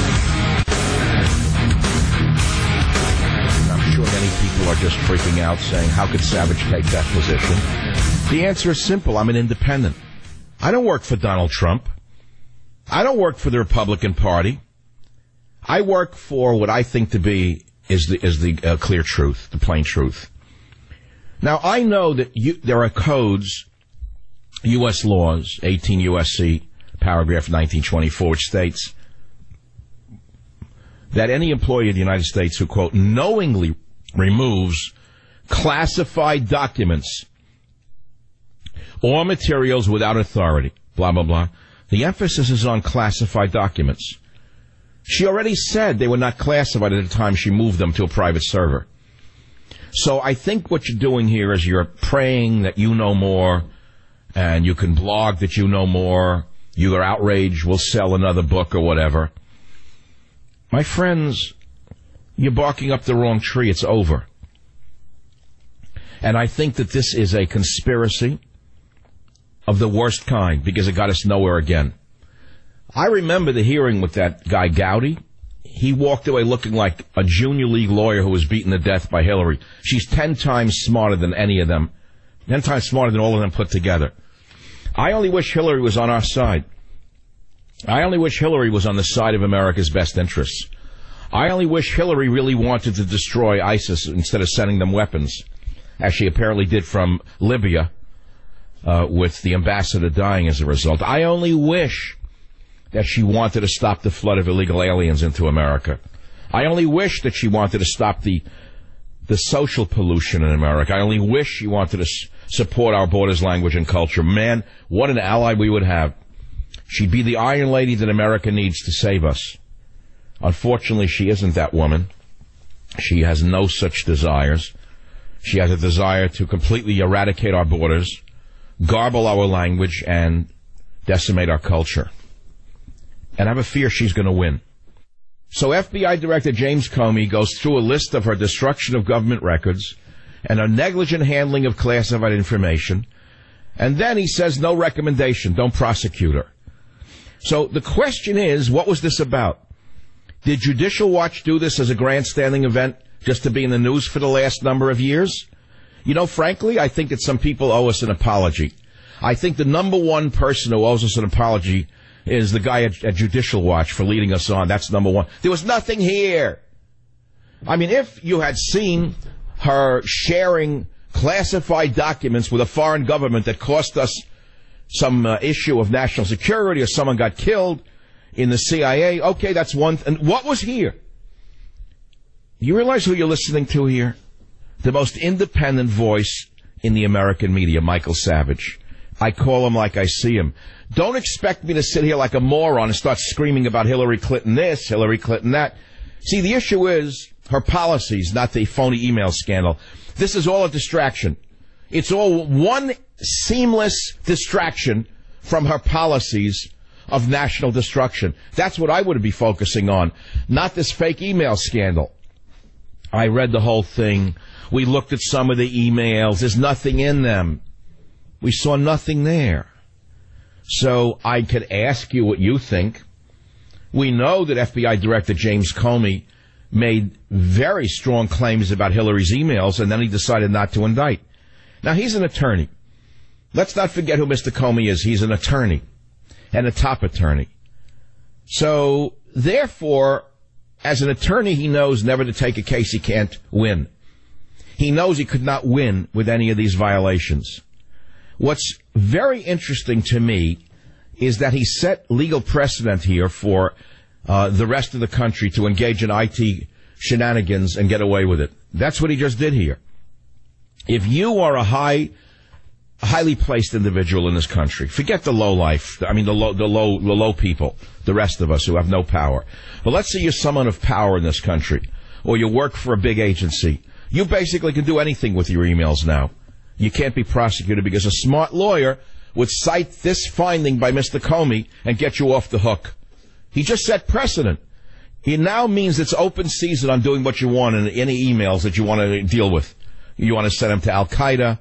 I'm sure many people are just freaking out saying, how could Savage take that position? The answer is simple. I'm an independent. I don't work for Donald Trump. I don't work for the Republican Party. I work for what I think to be is the clear truth, the plain truth. Now, I know that there are codes, U.S. laws, 18 U.S.C., paragraph 1924, which states that any employee of the United States who, quote, knowingly removes classified documents or materials without authority, blah, blah, blah. The emphasis is on classified documents. She already said they were not classified at the time she moved them to a private server. So I think what you're doing here is you're praying that you know more, and you can blog that you know more. Your outrage will sell another book or whatever. My friends, you're barking up the wrong tree. It's over. And I think that this is a conspiracy of the worst kind, because it got us nowhere again. I remember the hearing with that guy Gowdy. He walked away looking like a junior league lawyer who was beaten to death by Hillary. She's 10 times smarter than any of them. 10 times smarter than all of them put together. I only wish Hillary was on our side. I only wish Hillary was on the side of America's best interests. I only wish Hillary really wanted to destroy ISIS instead of sending them weapons, as she apparently did from Libya, with the ambassador dying as a result. I only wish that she wanted to stop the flood of illegal aliens into America. I only wish that she wanted to stop the social pollution in America. I only wish she wanted to support our borders, language, and culture. Man, what an ally we would have. She'd be the Iron Lady that America needs to save us. Unfortunately, she isn't that woman. She has no such desires. She has a desire to completely eradicate our borders, garble our language, and decimate our culture. And I have a fear she's going to win. So FBI Director James Comey goes through a list of her destruction of government records and her negligent handling of classified information, and then he says no recommendation, don't prosecute her. So the question is, what was this about? Did Judicial Watch do this as a grandstanding event just to be in the news for the last number of years? You know, frankly, I think that some people owe us an apology. I think the number one person who owes us an apology is the guy at Judicial Watch for leading us on. That's number one. There was nothing here. I mean, if you had seen her sharing classified documents with a foreign government that cost us some issue of national security, or someone got killed in the CIA, okay, that's one. And what was here? You realize who you're listening to here? The most independent voice in the American media, Michael Savage. I call him like I see him. Don't expect me to sit here like a moron and start screaming about Hillary Clinton this, Hillary Clinton that. See, the issue is her policies, not the phony email scandal. This is all a distraction. It's all one seamless distraction from her policies of national destruction. That's what I would be focusing on, not this fake email scandal. I read the whole thing. We looked at some of the emails. There's nothing in them. We saw nothing there. So I could ask you what you think. We know that FBI Director James Comey made very strong claims about Hillary's emails, and then he decided not to indict. Now, he's an attorney. Let's not forget who Mr. Comey is. He's an attorney, and a top attorney. So, therefore, as an attorney, he knows never to take a case he can't win. He knows he could not win with any of these violations. What's very interesting to me is that he set legal precedent here for the rest of the country to engage in IT shenanigans and get away with it. That's what he just did here. If you are a highly placed individual in this country, forget the low life, I mean the low people, the rest of us who have no power. But let's say you're someone of power in this country, or you work for a big agency. You basically can do anything with your emails now. You can't be prosecuted because a smart lawyer would cite this finding by Mr. Comey and get you off the hook. He just set precedent. It now means it's open season on doing what you want in any emails that you want to deal with. You want to send them to Al-Qaeda,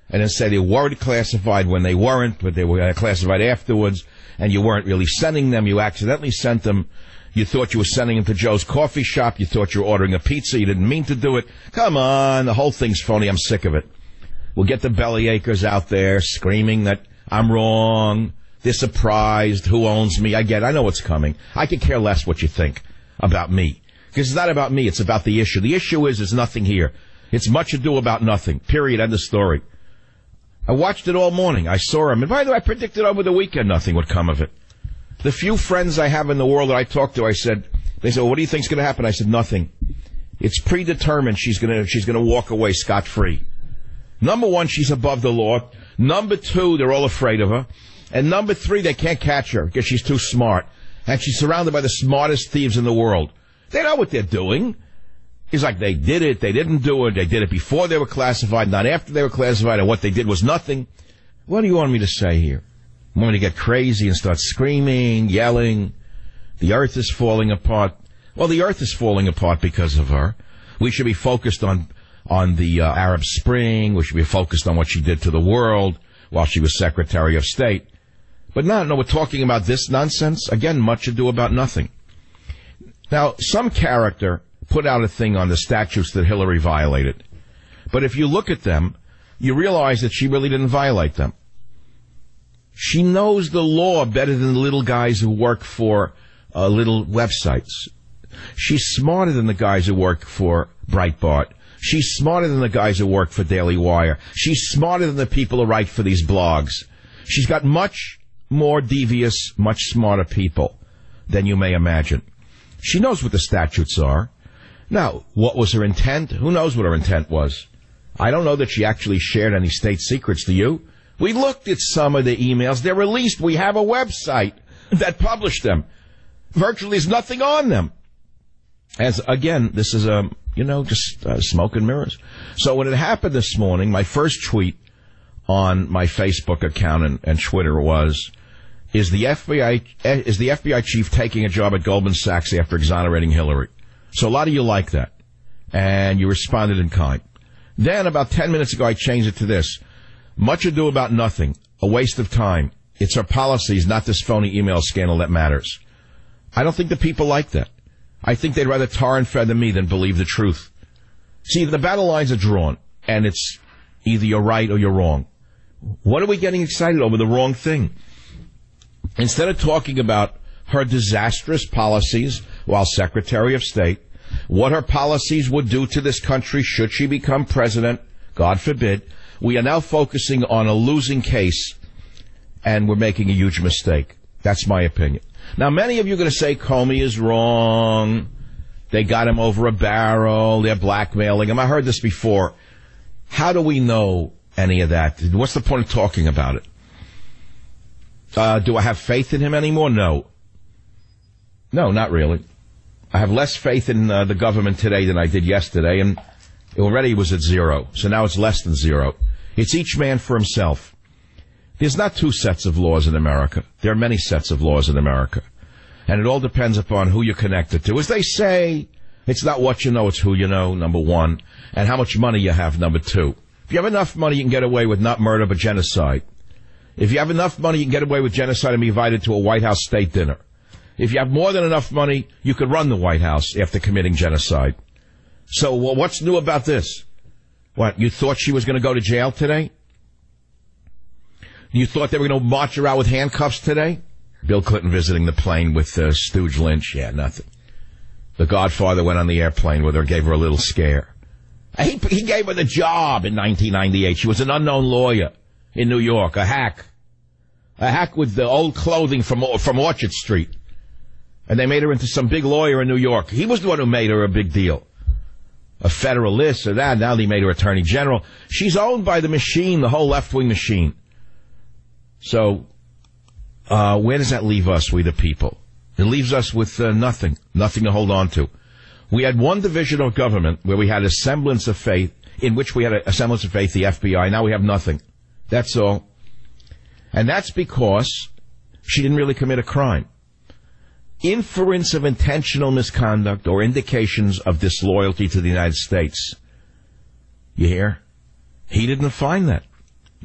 and then say they were classified when they weren't, but they were classified afterwards, and you weren't really sending them. You accidentally sent them. You thought you were sending them to Joe's coffee shop. You thought you were ordering a pizza. You didn't mean to do it. Come on, the whole thing's phony. I'm sick of it. We'll get the bellyachers out there screaming that I'm wrong. They're surprised. Who owns me? I get it. I know what's coming. I could care less what you think about me. Because it's not about me. It's about the issue. The issue is there's nothing here. It's much ado about nothing. Period. End of story. I watched it all morning. I saw him. And by the way, I predicted over the weekend nothing would come of it. The few friends I have in the world that I talk to, they said, well, what do you think's going to happen? I said, nothing. It's predetermined she's going to walk away scot-free. Number one, she's above the law. Number two, they're all afraid of her. And number three, they can't catch her because she's too smart. And she's surrounded by the smartest thieves in the world. They know what they're doing. It's like they did it, they didn't do it, they did it before they were classified, not after they were classified, and what they did was nothing. What do you want me to say here? You want me to get crazy and start screaming, yelling? The earth is falling apart. Well, the earth is falling apart because of her. We should be focused on the Arab Spring. We should be focused on what she did to the world while she was Secretary of State. But no, we're talking about this nonsense. Again, much ado about nothing. Now, some character put out a thing on the statutes that Hillary violated. But if you look at them, you realize that she really didn't violate them. She knows the law better than the little guys who work for little websites. She's smarter than the guys who work for Breitbart. She's smarter than the guys who work for Daily Wire. She's smarter than the people who write for these blogs. She's got much more devious, much smarter people than you may imagine. She knows what the statutes are. Now, what was her intent? Who knows what her intent was? I don't know that she actually shared any state secrets. Do you? We looked at some of the emails. They're released. We have a website that published them. Virtually there's nothing on them. As, again, this is just smoke and mirrors. So when it happened this morning, my first tweet on my Facebook account and Twitter was, is the FBI chief taking a job at Goldman Sachs after exonerating Hillary? So a lot of you like that, and you responded in kind. Then about 10 minutes ago, I changed it to this. Much ado about nothing. A waste of time. It's her policies, not this phony email scandal that matters. I don't think the people like that. I think they'd rather tar and feather me than believe the truth. See, the battle lines are drawn, and it's either you're right or you're wrong. What are we getting excited over? The wrong thing. Instead of talking about her disastrous policies while Secretary of State, what her policies would do to this country should she become president, God forbid, we are now focusing on a losing case, and we're making a huge mistake. That's my opinion. Now, many of you are going to say Comey is wrong. They got him over a barrel. They're blackmailing him. I heard this before. How do we know any of that? What's the point of talking about it? Do I have faith in him anymore? No. No, not really. I have less faith in the government today than I did yesterday, and already it was at zero. So now it's less than zero. It's each man for himself. There's not two sets of laws in America. There are many sets of laws in America. And it all depends upon who you're connected to. As they say, it's not what you know, it's who you know, number one, and how much money you have, number two. If you have enough money, you can get away with not murder, but genocide. If you have enough money, you can get away with genocide and be invited to a White House state dinner. If you have more than enough money, you could run the White House after committing genocide. So what's new about this? What, you thought she was going to go to jail today? You thought they were going to march her out with handcuffs today? Bill Clinton visiting the plane with Stooge Lynch. Yeah, nothing. The Godfather went on the airplane with her, gave her a little scare. He gave her the job in 1998. She was an unknown lawyer in New York, a hack. A hack with the old clothing from Orchard Street. And they made her into some big lawyer in New York. He was the one who made her a big deal. A federal this or that. Now they made her attorney general. She's owned by the machine, the whole left-wing machine. So, where does that leave us, we the people? It leaves us with nothing to hold on to. We had one division of government where we had a semblance of faith, the FBI. Now we have nothing. That's all. And that's because she didn't really commit a crime. Inference of intentional misconduct or indications of disloyalty to the United States. You hear? He didn't find that.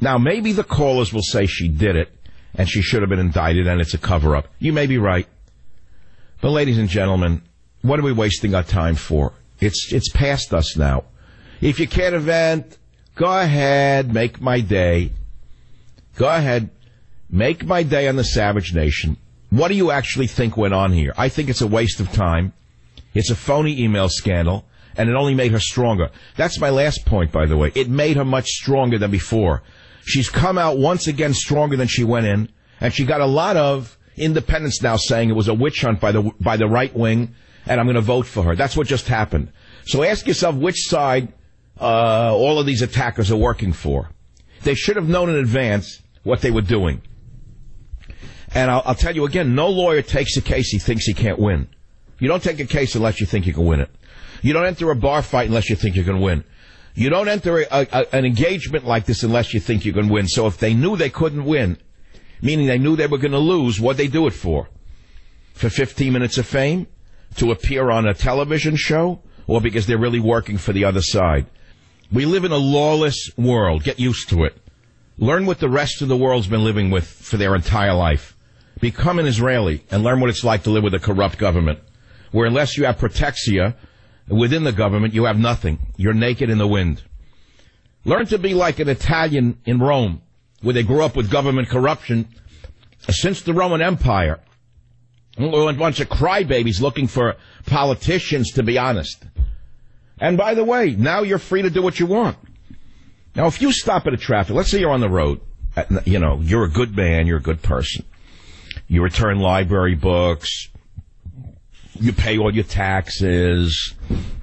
Now, maybe the callers will say she did it, and she should have been indicted, and it's a cover-up. You may be right. But, ladies and gentlemen, what are we wasting our time for? It's past us now. If you can't vent, go ahead, make my day. Go ahead, make my day on the Savage Nation. What do you actually think went on here? I think it's a waste of time. It's a phony email scandal, and it only made her stronger. That's my last point, by the way. It made her much stronger than before. She's come out once again stronger than she went in, and she got a lot of independents now saying it was a witch hunt by the right wing, and I'm going to vote for her. That's what just happened. So ask yourself which side all of these attackers are working for. They should have known in advance what they were doing. And I'll tell you again, no lawyer takes a case he thinks he can't win. You don't take a case unless you think you can win it. You don't enter a bar fight unless you think you can win. You don't enter an engagement like this unless you think you can win. So if they knew they couldn't win, meaning they knew they were going to lose, what'd they do it for? For 15 minutes of fame? To appear on a television show? Or because they're really working for the other side? We live in a lawless world. Get used to it. Learn what the rest of the world's been living with for their entire life. Become an Israeli and learn what it's like to live with a corrupt government, where unless you have protexia within the government, you have nothing. You're naked in the wind. Learn to be like an Italian in Rome, where they grew up with government corruption since the Roman Empire. A bunch of crybabies looking for politicians to be honest. And by the way, now you're free to do what you want. Now, if you stop at a traffic, let's say you're on the road, you're a good man, you're a good person. You return library books, you pay all your taxes,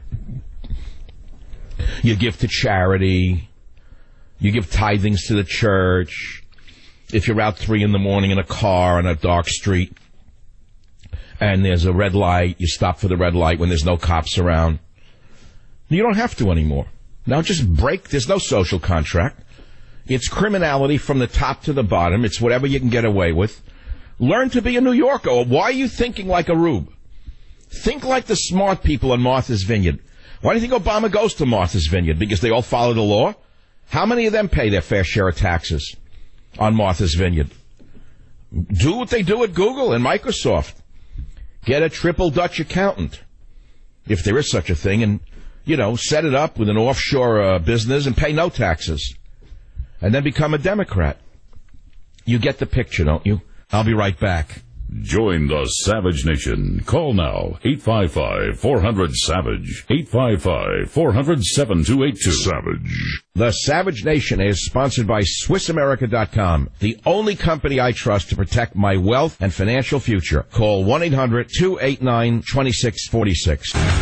you give to charity, you give tithings to the church. If you're out 3 a.m. in a car on a dark street and there's a red light, you stop for the red light when there's no cops around. You don't have to anymore. Now just break. There's no social contract. It's criminality from the top to the bottom. It's whatever you can get away with. Learn to be a New Yorker. Why are you thinking like a rube? Think like the smart people on Martha's Vineyard. Why do you think Obama goes to Martha's Vineyard? Because they all follow the law? How many of them pay their fair share of taxes on Martha's Vineyard? Do what they do at Google and Microsoft. Get a triple Dutch accountant, if there is such a thing, and, set it up with an offshore business and pay no taxes. And then become a Democrat. You get the picture, don't you? I'll be right back. Join the Savage Nation. Call now. 855-400-SAVAGE. 855-400-7282. Savage. The Savage Nation is sponsored by SwissAmerica.com, the only company I trust to protect my wealth and financial future. Call 1-800-289-2646.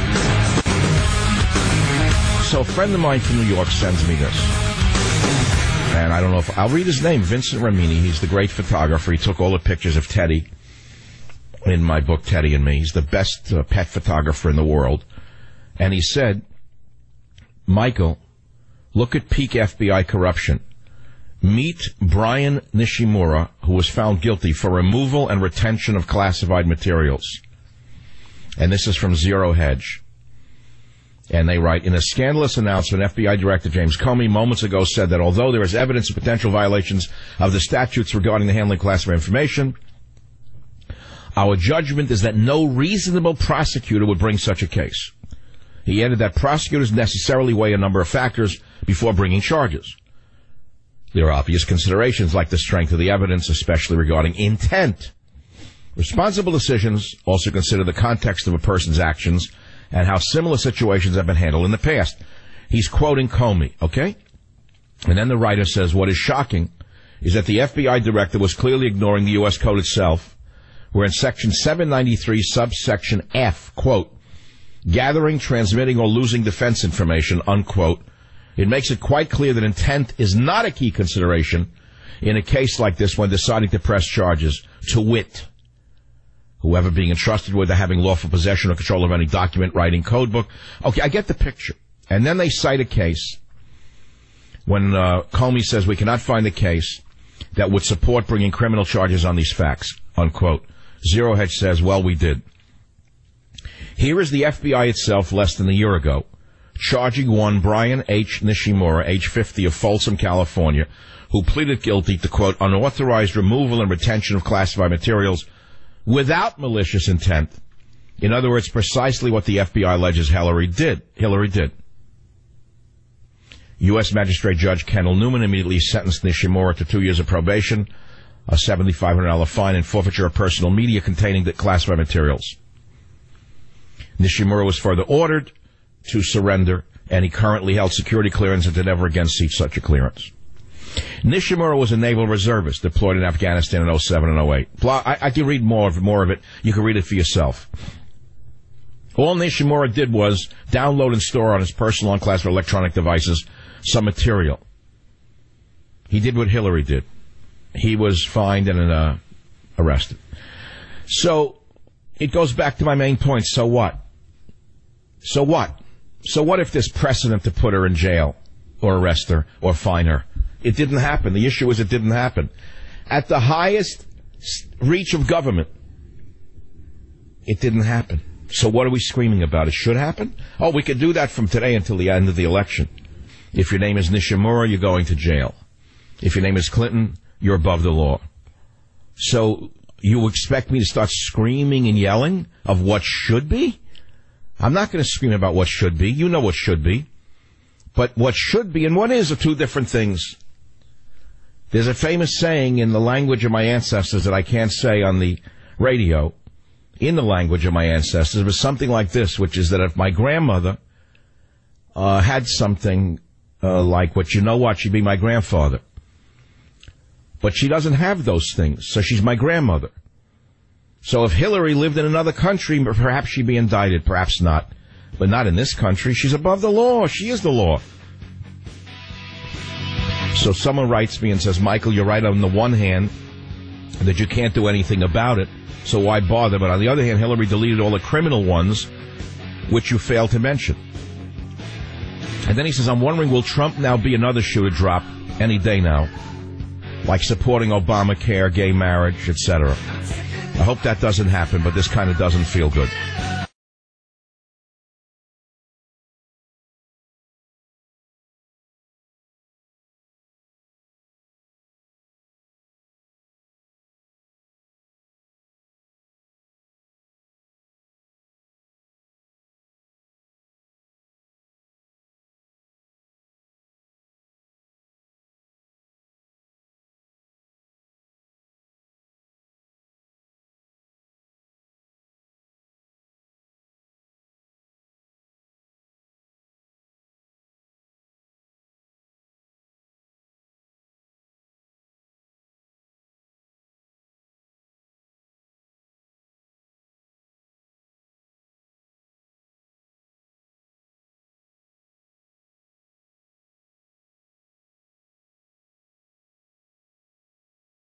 So a friend of mine from New York sends me this. And I don't know if I'll read his name, Vincent Ramini. He's the great photographer. He took all the pictures of Teddy in my book, Teddy and Me. He's the best pet photographer in the world. And he said, Michael, look at peak FBI corruption. Meet Brian Nishimura, who was found guilty for removal and retention of classified materials. And this is from Zero Hedge. And they write, in a scandalous announcement, FBI Director James Comey moments ago said that although there is evidence of potential violations of the statutes regarding the handling of classified information, our judgment is that no reasonable prosecutor would bring such a case. He added that prosecutors necessarily weigh a number of factors before bringing charges. There are obvious considerations like the strength of the evidence, especially regarding intent. Responsible decisions also consider the context of a person's actions and how similar situations have been handled in the past. He's quoting Comey, okay? And then the writer says, what is shocking is that the FBI director was clearly ignoring the U.S. Code itself, where in Section 793, subsection F, quote, gathering, transmitting, or losing defense information, unquote, it makes it quite clear that intent is not a key consideration in a case like this when deciding to press charges, to wit, whoever being entrusted with having lawful possession or control of any document, writing, code book. Okay, I get the picture. And then they cite a case when Comey says we cannot find a case that would support bringing criminal charges on these facts, unquote. Zero Hedge says, well, we did. Here is the FBI itself less than a year ago, charging one Brian H. Nishimura, age 50, of Folsom, California, who pleaded guilty to, quote, unauthorized removal and retention of classified materials without malicious intent. In other words, precisely what the FBI alleges Hillary did. U.S. Magistrate Judge Kendall Newman immediately sentenced Nishimura to 2 years of probation, a $7,500 fine, and forfeiture of personal media containing the classified materials. Nishimura was further ordered to surrender, and he currently held security clearance and to never again seek such a clearance. Nishimura was a naval reservist deployed in Afghanistan in 07 and 08. I can read more of it. You can read it for yourself. All Nishimura did was download and store on his personal unclassified electronic devices some material. He did what Hillary did. He was fined and arrested. So it goes back to my main point. So what? So what? So what if there's precedent to put her in jail or arrest her or fine her? It didn't happen. The issue is it didn't happen. At the highest reach of government, it didn't happen. So what are we screaming about? It should happen? Oh, we could do that from today until the end of the election. If your name is Nishimura, you're going to jail. If your name is Clinton, you're above the law. So you expect me to start screaming and yelling of what should be? I'm not going to scream about what should be. You know what should be. But what should be and what is are two different things. There's a famous saying in the language of my ancestors that I can't say on the radio, in the language of my ancestors, was something like this, which is that if my grandmother had something like what you know what, she'd be my grandfather. But she doesn't have those things, so she's my grandmother. So if Hillary lived in another country, perhaps she'd be indicted, perhaps not. But not in this country. She's above the law. She is the law. So someone writes me and says, Michael, you're right on the one hand that you can't do anything about it, so why bother? But on the other hand, Hillary deleted all the criminal ones, which you failed to mention. And then he says, I'm wondering, will Trump now be another shoe to drop any day now? Like supporting Obamacare, gay marriage, etc. I hope that doesn't happen, but this kind of doesn't feel good.